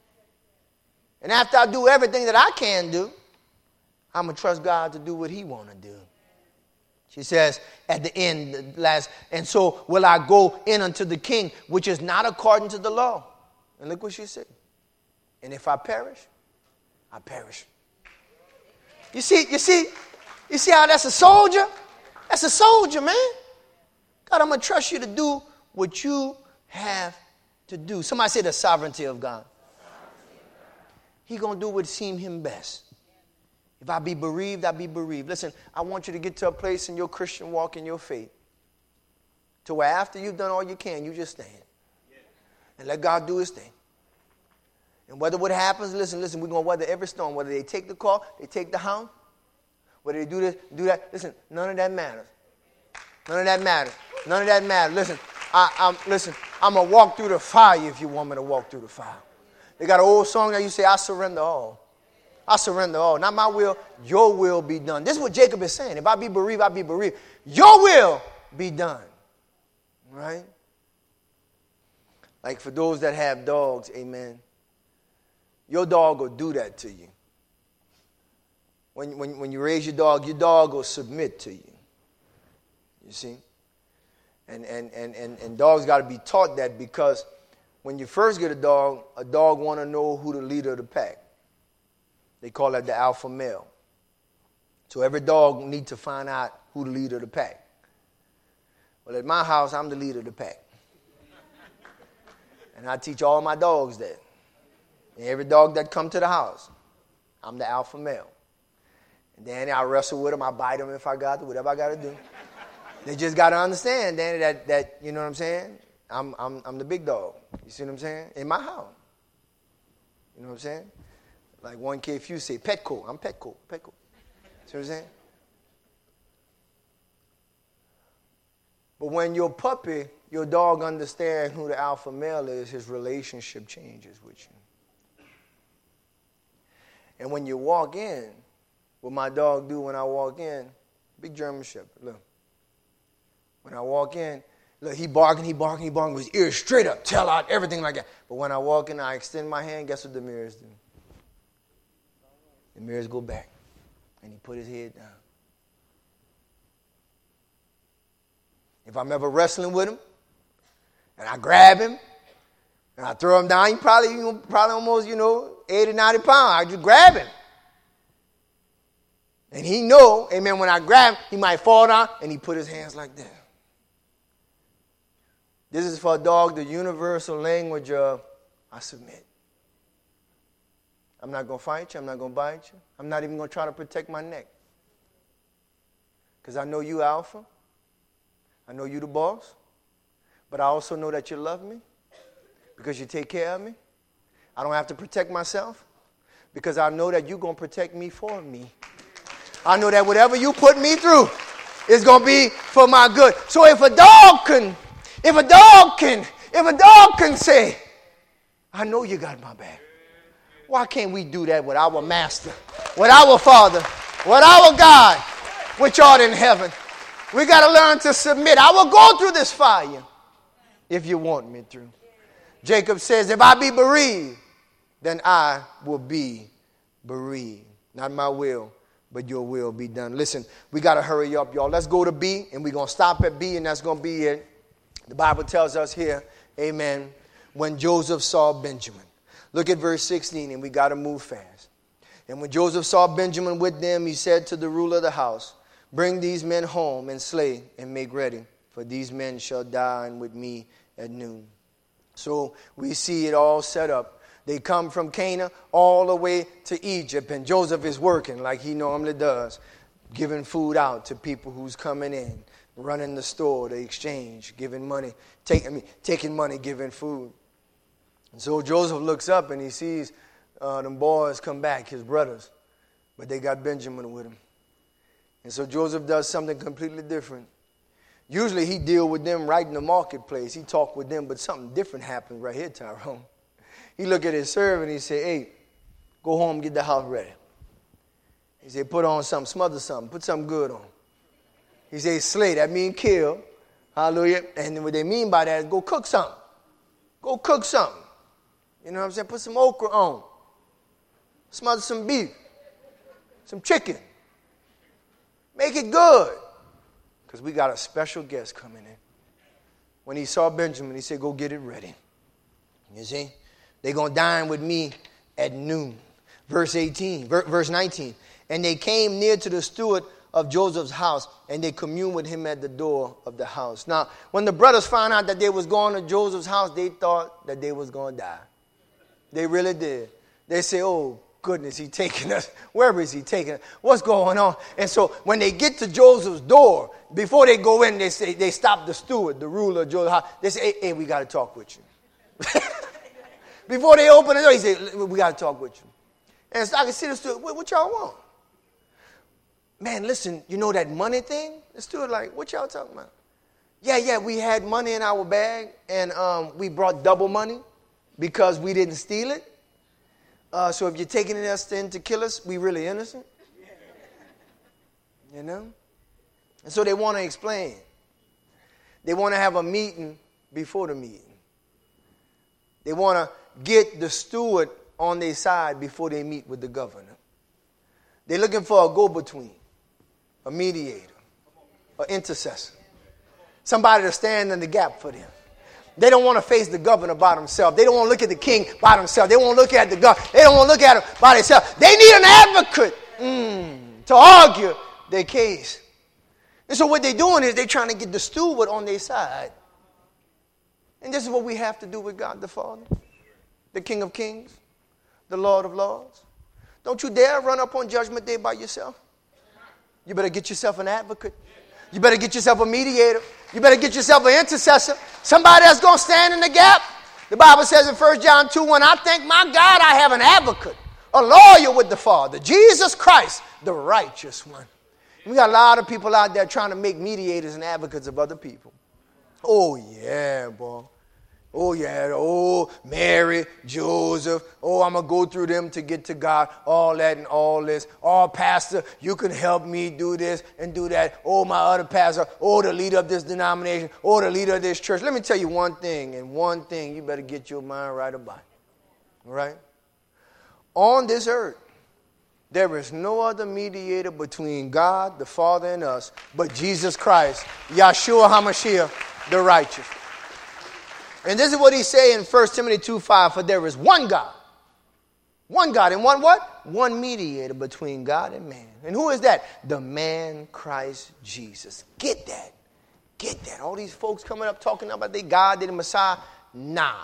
And after I do everything that I can do, I'm going to trust God to do what he want to do. She says at the end, and so will I go in unto the king, which is not according to the law. And look what she said. And if I perish, I perish. You see how that's a soldier? That's a soldier, man. God, I'm going to trust you to do what you have to do. Somebody say the sovereignty of God. He's going to do what seems him best. If I be bereaved, I be bereaved. Listen, I want you to get to a place in your Christian walk, in your faith, to where after you've done all you can, you just stand. And let God do his thing. And whether what happens, listen, we're going to weather every storm. Whether they take the car, they take the hound, whether they do this, do that. Listen, none of that matters. None of that matters. None of that matters. Listen, I'm going to walk through the fire if you want me to walk through the fire. They got an old song that you say, I surrender all. I surrender all. Not my will, your will be done. This is what Jacob is saying. If I be bereaved, I be bereaved. Your will be done. Right? Like for those that have dogs, amen. Your dog will do that to you. When you raise your dog will submit to you. You see? And dogs got to be taught that, because when you first get a dog want to know who the leader of the pack. They call that the alpha male. So every dog needs to find out who the leader of the pack. Well, at my house, I'm the leader of the pack. And I teach all my dogs that. And every dog that come to the house, I'm the alpha male. And Danny, I wrestle with them. I bite them if I got to, whatever I got to do. They just got to understand, Danny, that you know what I'm saying? I'm the big dog. You see what I'm saying? In my house. You know what I'm saying? Like 1K Few say, Petco. I'm Petco. See what I'm saying? But when your puppy, your dog understands who the alpha male is, his relationship changes with you. And when you walk in, what my dog do when I walk in. Big German Shepherd, look. When I walk in, look, he barking with his ears straight up, tail out, everything like that. But when I walk in, I extend my hand, guess what the mirrors do? The mirrors go back, and he put his head down. If I'm ever wrestling with him, and I grab him, and I throw him down, he probably almost, 80, 90 pounds. I just grab him. And he know, amen, when I grab him, he might fall down, and he put his hands like that. This is for a dog, the universal language of, I submit. I'm not going to fight you. I'm not going to bite you. I'm not even going to try to protect my neck. Because I know you alpha. I know you the boss. But I also know that you love me because you take care of me. I don't have to protect myself because I know that you're going to protect me for me. I know that whatever you put me through is going to be for my good. So if a dog can say, I know you got my back. Why can't we do that with our master, with our Father, with our God, which art in heaven? We got to learn to submit. I will go through this fire if you want me through. Jacob says, if I be bereaved, then I will be bereaved. Not my will, but your will be done. Listen, we got to hurry up, y'all. Let's go to B, and we're going to stop at B, and that's going to be it. The Bible tells us here, amen, when Joseph saw Benjamin. Look at verse 16, and we got to move fast. And when Joseph saw Benjamin with them, he said to the ruler of the house, bring these men home and slay and make ready, for these men shall dine with me at noon. So we see it all set up. They come from Canaan all the way to Egypt, and Joseph is working like he normally does, giving food out to people who's coming in, running the store, the exchange, giving money, taking money, giving food. And so Joseph looks up and he sees them boys come back, his brothers, but they got Benjamin with him. And so Joseph does something completely different. Usually he deal with them right in the marketplace. He talk with them, but something different happened right here, Tyrone. He look at his servant and he say, hey, go home, get the house ready. He said, put on something, smother something, put something good on. He said, slay, that means kill. Hallelujah. And what they mean by that is go cook something. Go cook something. You know what I'm saying? Put some okra on. Smother some beef. Some chicken. Make it good. Because we got a special guest coming in. When he saw Benjamin, he said, go get it ready. You see? They're going to dine with me at noon. Verse 19. And they came near to the steward of Joseph's house, and they communed with him at the door of the house. Now, when the brothers found out that they was going to Joseph's house, they thought that they was going to die. They really did. They say, oh, goodness, he taking us. Where is he taking us? What's going on? And so when they get to Joseph's door, before they go in, they stop the steward, the ruler of Joseph's house. They say, hey, we got to talk with you. Before they open the door, he said, we got to talk with you. And so I can see the steward, what y'all want? Man, listen, you know that money thing? The steward like, what y'all talking about? Yeah, we had money in our bag, and we brought double money because we didn't steal it. So if you're taking us in to kill us, we really innocent. You know? And so they want to explain. They want to have a meeting before the meeting. They want to get the steward on their side before they meet with the governor. They're looking for a go-between, a mediator, an intercessor, somebody to stand in the gap for them. They don't want to face the governor by themselves. They don't want to look at the king by themselves. They won't look at the governor. They don't want to look at him by themselves. They need an advocate to argue their case. And so what they're doing is they're trying to get the steward on their side. And this is what we have to do with God the Father, the King of Kings, the Lord of Lords. Don't you dare run up on Judgment Day by yourself. You better get yourself an advocate. You better get yourself a mediator. You better get yourself an intercessor. Somebody that's going to stand in the gap. The Bible says in 1 John 2, when I thank my God, I have an advocate, a lawyer with the Father, Jesus Christ, the righteous one. We got a lot of people out there trying to make mediators and advocates of other people. Oh, yeah, boy. Oh, yeah. Oh, Mary, Joseph. Oh, I'm going to go through them to get to God. All that and all this. Oh, pastor, you can help me do this and do that. Oh, my other pastor. Oh, the leader of this denomination. Oh, the leader of this church. Let me tell you one thing, and one thing you better get your mind right about. All right? On this earth, there is no other mediator between God, the Father, and us but Jesus Christ, Yahshua HaMashiach, the righteous. And this is what he say in 1 Timothy 2:5, for there is one God. One God and one what? One mediator between God and man. And who is that? The man Christ Jesus. Get that. Get that. All these folks coming up talking about they God, they the Messiah. Nah.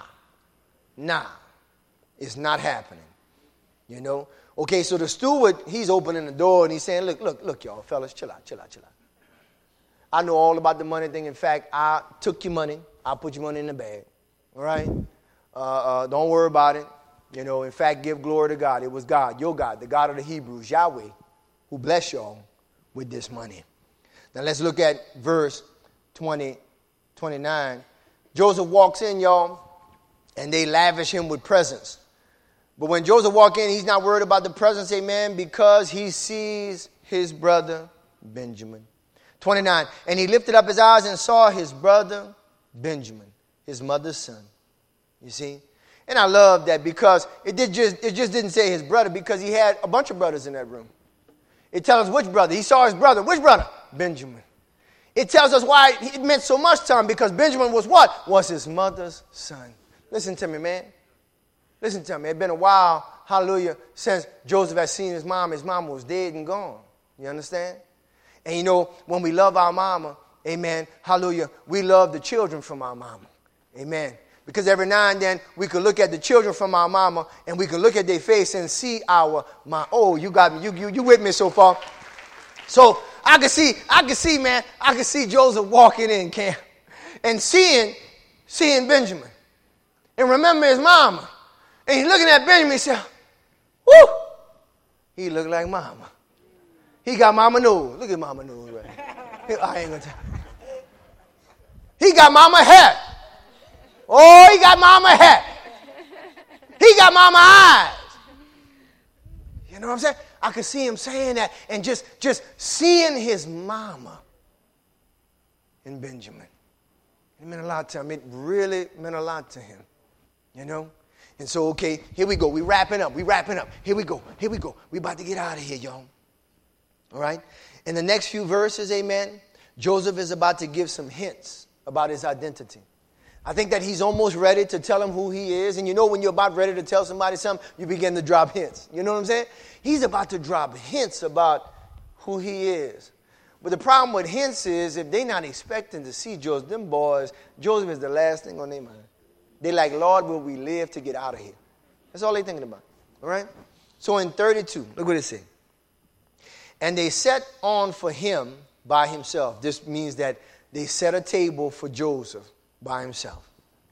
It's not happening. You know? Okay, so the steward, he's opening the door and he's saying, look, y'all, fellas, chill out. I know all about the money thing. In fact, I took your money. I'll put your money in the bag. All right? Don't worry about it. You know, in fact, give glory to God. It was God, your God, the God of the Hebrews, Yahweh, who blessed y'all with this money. Now let's look at verse 29. Joseph walks in, y'all, and they lavish him with presents. But when Joseph walks in, he's not worried about the presents, amen, because he sees his brother Benjamin. 29, and he lifted up his eyes and saw his brother Benjamin, his mother's son. You see? And I love that because it just didn't say his brother, because he had a bunch of brothers in that room. It tells us which brother. He saw his brother. Which brother? Benjamin. It tells us why it meant so much to him, because Benjamin was what? Was his mother's son. Listen to me, man. Listen to me. It's been a while, hallelujah, since Joseph had seen his mom. His mama was dead and gone. You understand? And you know, when we love our mama, amen, hallelujah, we love the children from our mama. Amen. Because every now and then we could look at the children from our mama and we could look at their face and see our mom. Oh, you got me. You with me so far. So I can see, man, I can see Joseph walking in camp and seeing Benjamin. And remember his mama. And he's looking at Benjamin and said, whoo, he looked like mama. He got mama nose. Look at mama nose right. I ain't going to tell you. He got mama hair. Oh, he got mama hair. He got mama eyes. You know what I'm saying? I could see him saying that and just seeing his mama in Benjamin. It meant a lot to him. It really meant a lot to him. You know? And so, okay, here we go. We wrapping up. Here we go. We about to get out of here, y'all. All right? In the next few verses, amen, Joseph is about to give some hints about his identity. I think that he's almost ready to tell him who he is. And you know when you're about ready to tell somebody something, you begin to drop hints. You know what I'm saying? He's about to drop hints about who he is. But the problem with hints is if they're not expecting to see Joseph, them boys, Joseph is the last thing on their mind. They're like, Lord, will we live to get out of here? That's all they're thinking about. All right? So in 32, look what it says. And they set on for him by himself. This means that they set a table for Joseph by himself.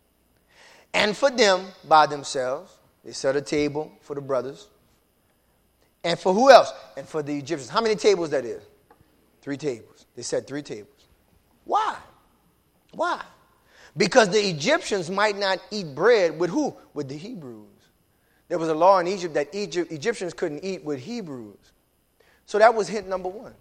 And for them by themselves. They set a table for the brothers. And for who else? And for the Egyptians. How many tables that is? 3 tables. They set 3 tables. Why? Because the Egyptians might not eat bread with who? With the Hebrews. There was a law in Egypt that Egyptians couldn't eat with Hebrews. So that was hint number 1.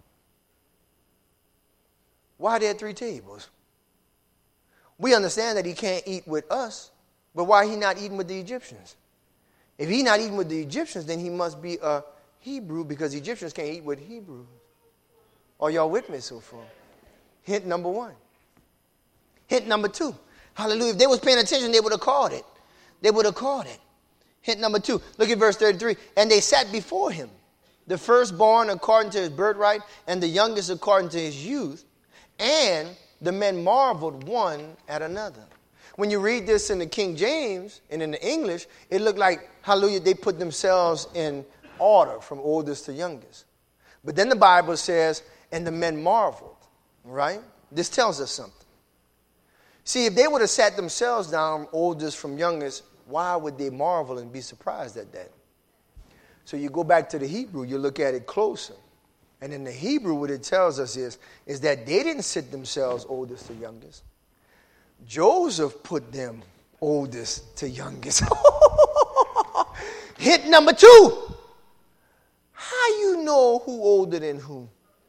Why are there 3 tables? We understand that he can't eat with us, but why he not eating with the Egyptians? If he's not eating with the Egyptians, then he must be a Hebrew, because Egyptians can't eat with Hebrews. Are y'all with me so far? Hint number 1. Hint number 2. Hallelujah. If they was paying attention, they would have caught it. Hint number 2. Look at verse 33. And they sat before him, the firstborn according to his birthright, and the youngest according to his youth. And the men marveled one at another. When you read this in the King James and in the English, it looked like, hallelujah, they put themselves in order from oldest to youngest. But then the Bible says, and the men marveled, right? This tells us something. See, if they would have sat themselves down, oldest from youngest, why would they marvel and be surprised at that? So you go back to the Hebrew, you look at it closer. And in the Hebrew, what it tells us is that they didn't sit themselves oldest to youngest. Joseph put them oldest to youngest. Hint number 2. How you know who older than who?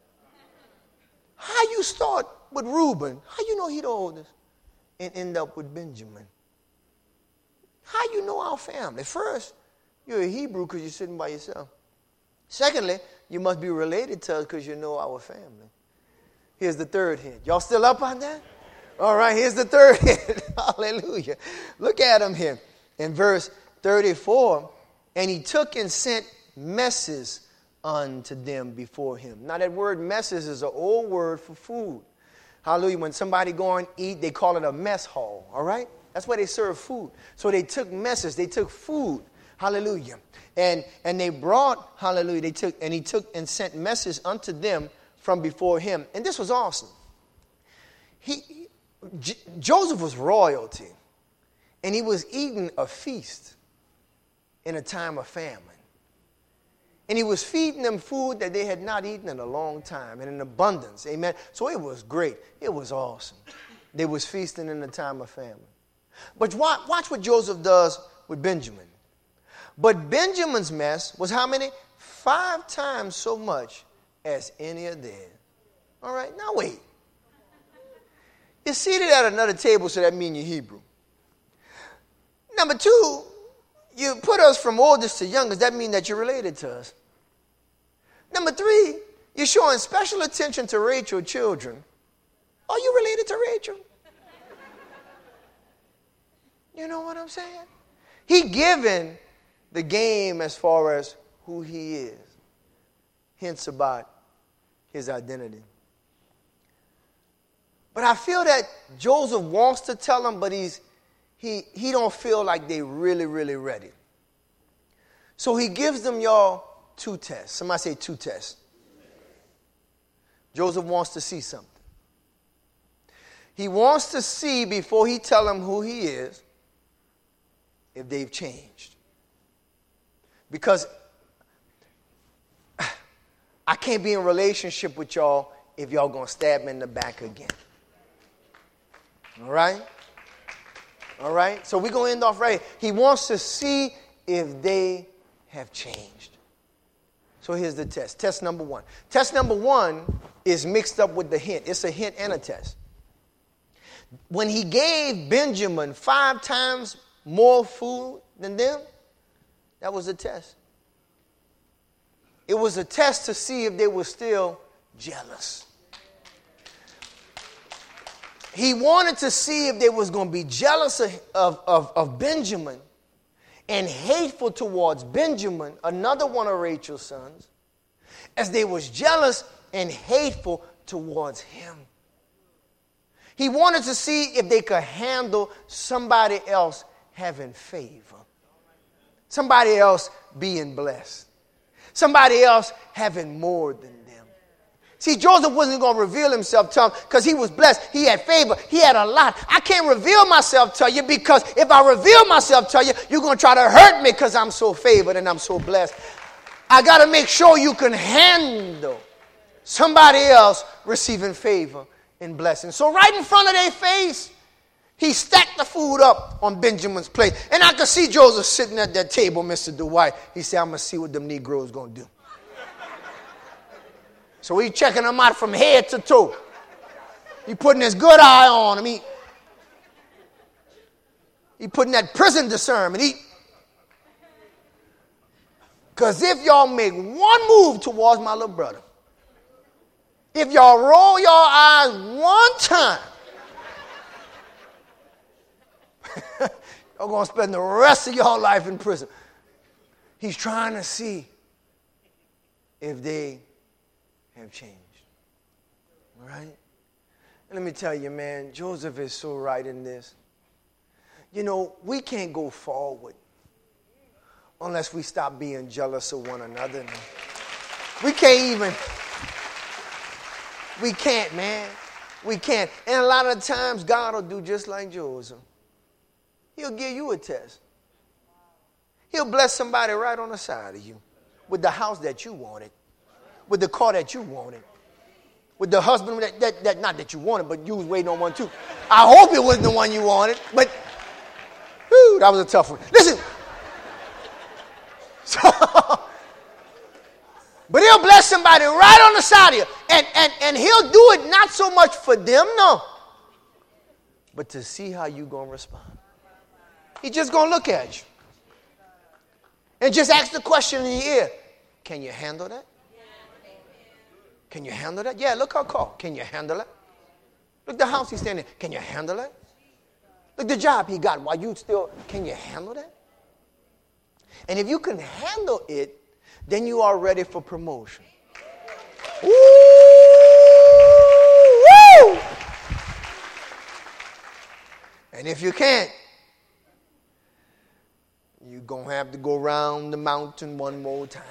How you start with Reuben? How you know he the oldest? And end up with Benjamin? How you know our family? First, you're a Hebrew because you're sitting by yourself. Secondly, you must be related to us because you know our family. Here's the third hint. Y'all still up on that? All right, here's the third hint. Hallelujah. Look at him here in verse 34. And he took and sent messes unto them before him. Now that word messes is an old word for food. Hallelujah. When somebody go and eat, they call it a mess hall. All right? That's where they serve food. So they took messes. They took food. Hallelujah. And they brought, hallelujah, he took and sent messes unto them from before him. And this was awesome. Joseph was royalty. And he was eating a feast in a time of famine. And he was feeding them food that they had not eaten in a long time and in abundance. Amen. So it was great. It was awesome. They was feasting in a time of famine. But watch what Joseph does with Benjamin. But Benjamin's mess was how many? 5 times so much as any of theirs. All right, now wait. You're seated at another table, so that means you're Hebrew. Number 2, you put us from oldest to youngest. That means that you're related to us. Number 3, you're showing special attention to Rachel's children. Are you related to Rachel? You know what I'm saying? He given the game as far as who he is. Hints about his identity. But I feel that Joseph wants to tell them, but he don't feel like they really, really ready. So he gives them, y'all, 2 tests. Somebody say 2 tests. Joseph wants to see something. He wants to see before he tell them who he is, if they've changed. Because I can't be in a relationship with y'all if y'all going to stab me in the back again. All right? All right? So we're going to end off right. He wants to see if they have changed. So here's the test. Test number 1. Test number 1 is mixed up with the hint. It's a hint and a test. When he gave Benjamin 5 times more food than them, that was a test. It was a test to see if they were still jealous. He wanted to see if they was going to be jealous of Benjamin and hateful towards Benjamin, another one of Rachel's sons, as they was jealous and hateful towards him. He wanted to see if they could handle somebody else having favor. Somebody else being blessed. Somebody else having more than them. See, Joseph wasn't going to reveal himself to them because he was blessed. He had favor. He had a lot. I can't reveal myself to you because if I reveal myself to you, you're going to try to hurt me because I'm so favored and I'm so blessed. I got to make sure you can handle somebody else receiving favor and blessing. So right in front of their face, he stacked the food up on Benjamin's plate. And I could see Joseph sitting at that table, Mr. Dwight. He said, I'm going to see what them Negroes going to do. So he's checking them out from head to toe. He putting his good eye on them. He putting that prison discernment. Because if y'all make one move towards my little brother, if y'all roll your eyes one time, you're going to spend the rest of your life in prison. He's trying to see if they have changed. All right? And let me tell you, man, Joseph is so right in this. You know, we can't go forward unless we stop being jealous of one another. We can't, man. We can't. And a lot of times, God will do just like Joseph. He'll give you a test. He'll bless somebody right on the side of you with the house that you wanted, with the car that you wanted, with the husband that not that you wanted, but you was waiting on one too. I hope it wasn't the one you wanted, but that was a tough one. Listen. So, but he'll bless somebody right on the side of you. And he'll do it not so much for them, no, but to see how you're going to respond. He's just going to look at you and just ask the question in your ear. Can you handle that? Can you handle that? Yeah, look how called. Can you handle it? Look the house he's standing in. Can you handle it? Look the job he got while you still, can you handle that? And if you can handle it, then you are ready for promotion. Woo! Woo! And if you can't, you're going to have to go around the mountain one more time.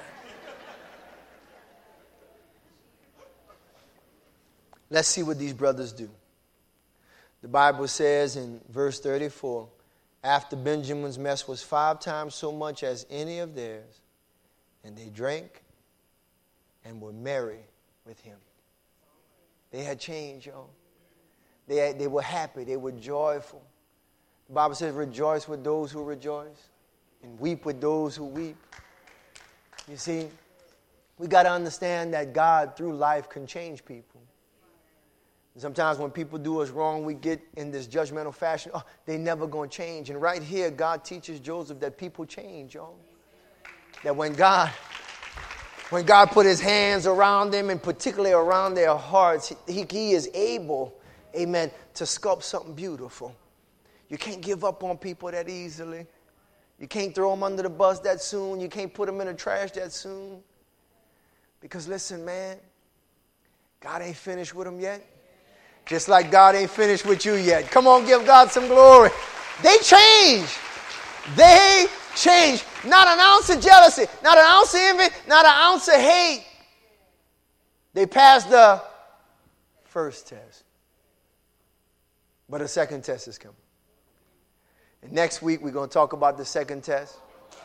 Let's see what these brothers do. The Bible says in verse 34, after Benjamin's mess was 5 times so much as any of theirs, and they drank and were merry with him. They had changed, y'all. They were happy. They were joyful. The Bible says, rejoice with those who rejoice and weep with those who weep. You see, we got to understand that God, through life, can change people. Sometimes when people do us wrong, we get in this judgmental fashion. Oh, they never going to change. And right here, God teaches Joseph that people change, y'all. That when God put his hands around them and particularly around their hearts, he is able, amen, to sculpt something beautiful. You can't give up on people that easily. You can't throw them under the bus that soon. You can't put them in the trash that soon. Because listen, man, God ain't finished with them yet. Just like God ain't finished with you yet. Come on, give God some glory. They change. They change. Not an ounce of jealousy, not an ounce of envy, not an ounce of hate. They passed the first test. But a second test is coming. And next week, we're going to talk about the second test.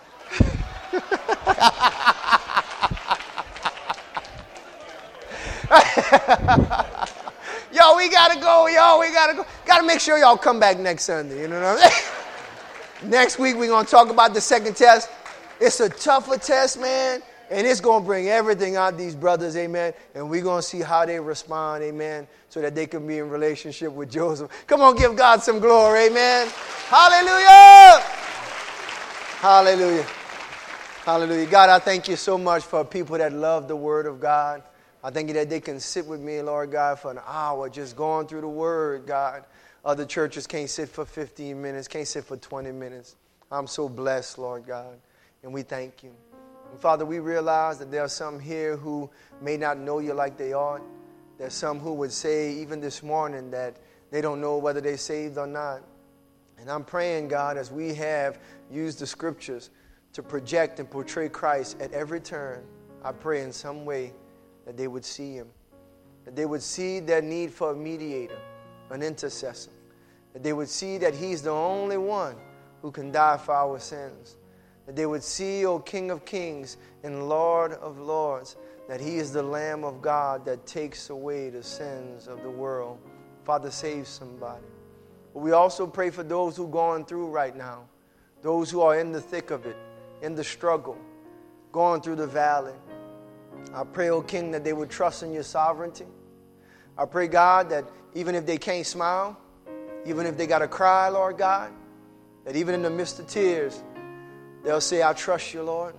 Yo, we got to go. Got to make sure y'all come back next Sunday. You know what I'm saying? Next week, we're going to talk about the second test. It's a tougher test, man. And it's going to bring everything out of these brothers, amen. And we're going to see how they respond, amen, so that they can be in relationship with Joseph. Come on, give God some glory, amen. Hallelujah. Hallelujah. Hallelujah. God, I thank you so much for people that love the Word of God. I thank you that they can sit with me, Lord God, for an hour just going through the Word, God. Other churches can't sit for 15 minutes, can't sit for 20 minutes. I'm so blessed, Lord God, and we thank you. And Father, we realize that there are some here who may not know you like they ought. There's some who would say, even this morning, that they don't know whether they're saved or not. And I'm praying, God, as we have used the Scriptures to project and portray Christ at every turn, I pray in some way that they would see him, that they would see their need for a mediator, an intercessor, that they would see that he's the only one who can die for our sins, that they would see, O King of Kings and Lord of Lords, that he is the Lamb of God that takes away the sins of the world. Father, save somebody. But we also pray for those who are going through right now, those who are in the thick of it, in the struggle, going through the valley. I pray, O King, that they would trust in your sovereignty. I pray, God, that even if they can't smile, even if they got to cry, Lord God, that even in the midst of tears, they'll say, I trust you, Lord.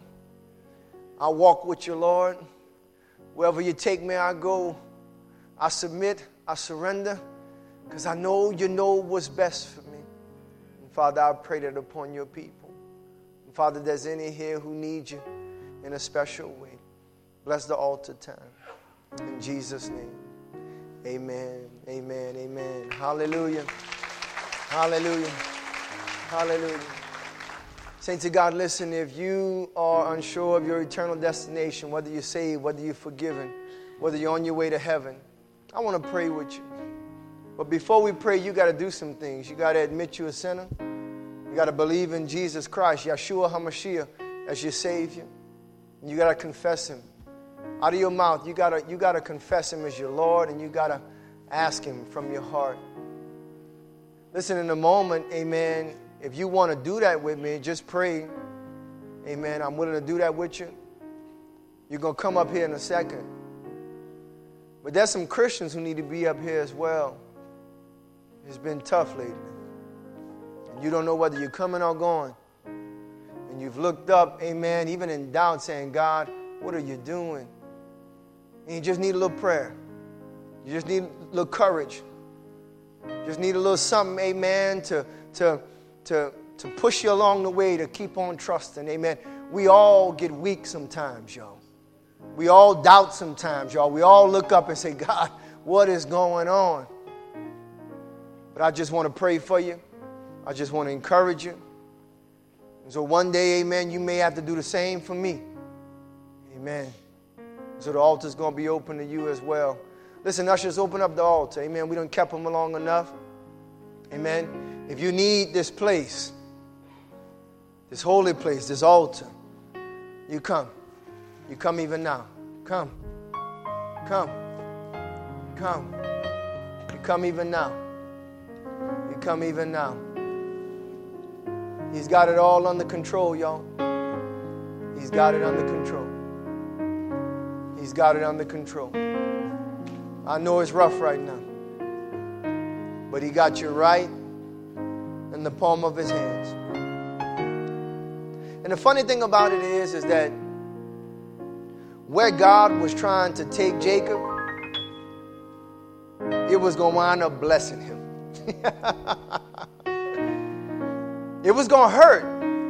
I walk with you, Lord. Wherever you take me, I go. I submit, I surrender, because I know you know what's best for me. And Father, I pray that upon your people. And Father, there's any here who need you in a special way. Bless the altar time. In Jesus' name. Amen. Amen. Amen. Hallelujah. Hallelujah. Hallelujah. Saints of God, listen, if you are unsure of your eternal destination, whether you're saved, whether you're forgiven, whether you're on your way to heaven, I want to pray with you. But before we pray, you got to do some things. You got to admit you're a sinner. You got to believe in Jesus Christ, Yeshua HaMashiach, as your Savior. And you got to confess Him. Out of your mouth, you got to confess Him as your Lord, and you got to ask Him from your heart. Listen, in a moment, amen, if you want to do that with me, just pray. Amen. I'm willing to do that with you. You're going to come up here in a second. But there's some Christians who need to be up here as well. It's been tough lately. And you don't know whether you're coming or going. And you've looked up, amen, even in doubt, saying, God, what are you doing? And you just need a little prayer. You just need a little courage. You just need a little something, amen, to push you along the way, to keep on trusting, amen. We all get weak sometimes, y'all. We all doubt sometimes, y'all. We all look up and say, God, what is going on? But I just want to pray for you. I just want to encourage you. And so one day, amen, you may have to do the same for me. Amen. So the altar's going to be open to you as well. Listen, ushers, open up the altar. Amen. We done kept them long enough. Amen. If you need this place, this holy place, this altar, you come. You come even now. Come. Come. Come. You come even now. You come even now. He's got it all under control, y'all. He's got it under control. He's got it under control. I know it's rough right now, but He got you right in the palm of His hands. And the funny thing about it is that where God was trying to take Jacob, it was going to wind up blessing him. It was going to hurt.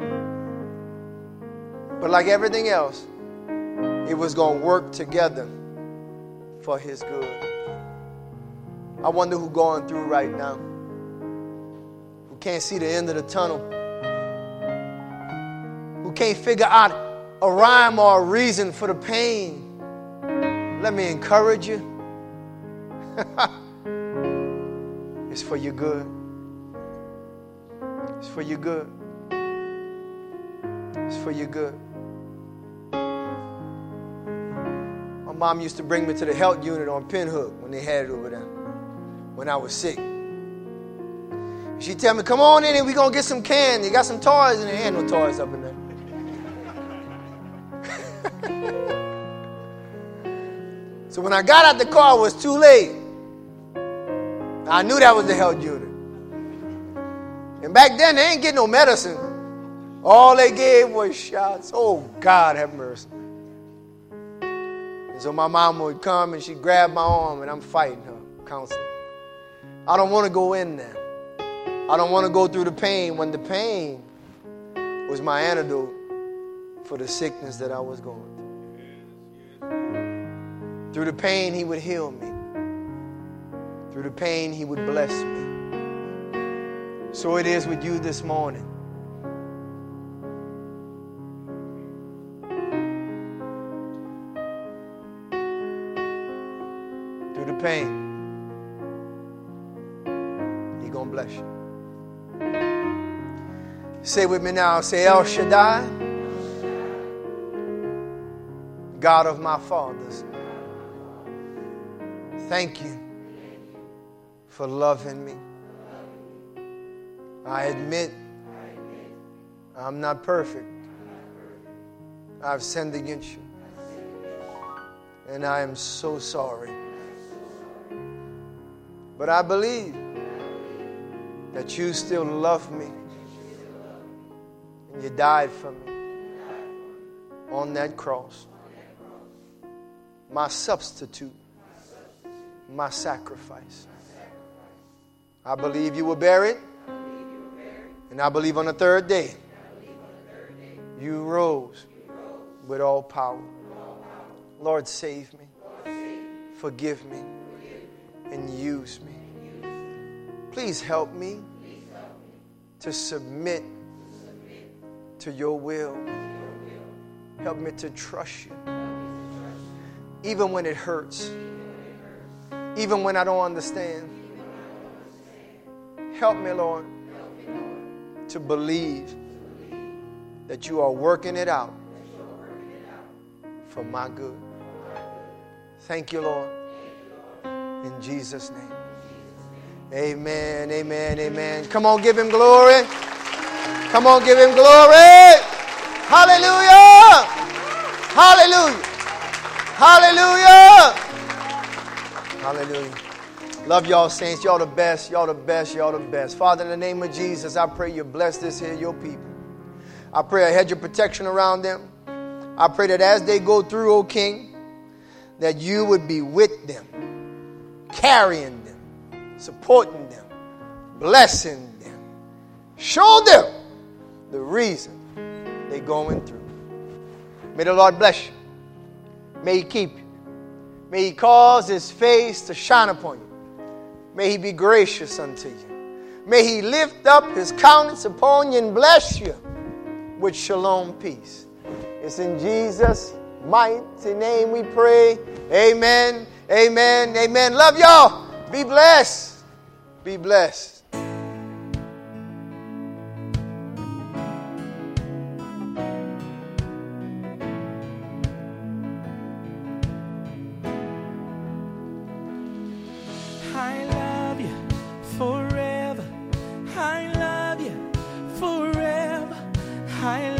But like everything else, it was going to work together for his good. I wonder who's going through right now, who can't see the end of the tunnel, who can't figure out a rhyme or a reason for the pain. Let me encourage you. It's for your good. It's for your good. It's for your good. My mom used to bring me to the health unit on Pinhook when they had it over there, when I was sick. She'd tell me, come on in and we're going to get some candy. You got some toys in there. Ain't no toys up in there. So when I got out the car, it was too late. I knew that was the health unit. And back then, they ain't getting no medicine. All they gave was shots. Oh, God have mercy. And so my mom would come and she'd grab my arm and I'm fighting her, counseling. I don't want to go in there. I don't want to go through the pain when the pain was my antidote for the sickness that I was going through. Through the pain, He would heal me. Through the pain, He would bless me. So it is with you this morning. Through the pain, He's going to bless you. Say with me now, say, El Shaddai, God of my fathers, thank you for loving me. I admit I'm not perfect. I've sinned against you. And I am so sorry. But I believe that you still love me. And you died for me on that cross. My substitute. My sacrifice. I believe you were buried. And I believe on the third day, you rose with all power. Lord, save me. Forgive me. And use me. Please help me to submit to your will. Help me to trust you. Even when it hurts. Even when I don't understand. Help me, Lord, to believe that you are working it out for my good. Thank you, Lord. In Jesus' name. Amen, amen, amen. Come on, give Him glory. Come on, give him glory. Hallelujah. Hallelujah. Hallelujah. Hallelujah. Love y'all, saints. Y'all the best. Y'all the best. Y'all the best. Father, in the name of Jesus, I pray you bless this here, your people. I pray a hedge of protection around them. I pray that as they go through, O King, that you would be with them, carrying them, supporting them, blessing them. Show them the reason they're going through. May the Lord bless you. May he keep you. May he cause his face to shine upon you. May he be gracious unto you. May he lift up his countenance upon you and bless you with shalom peace. It's in Jesus' mighty name we pray. Amen, amen, amen. Love y'all. Be blessed. Be blessed. I love you forever. I love you forever. I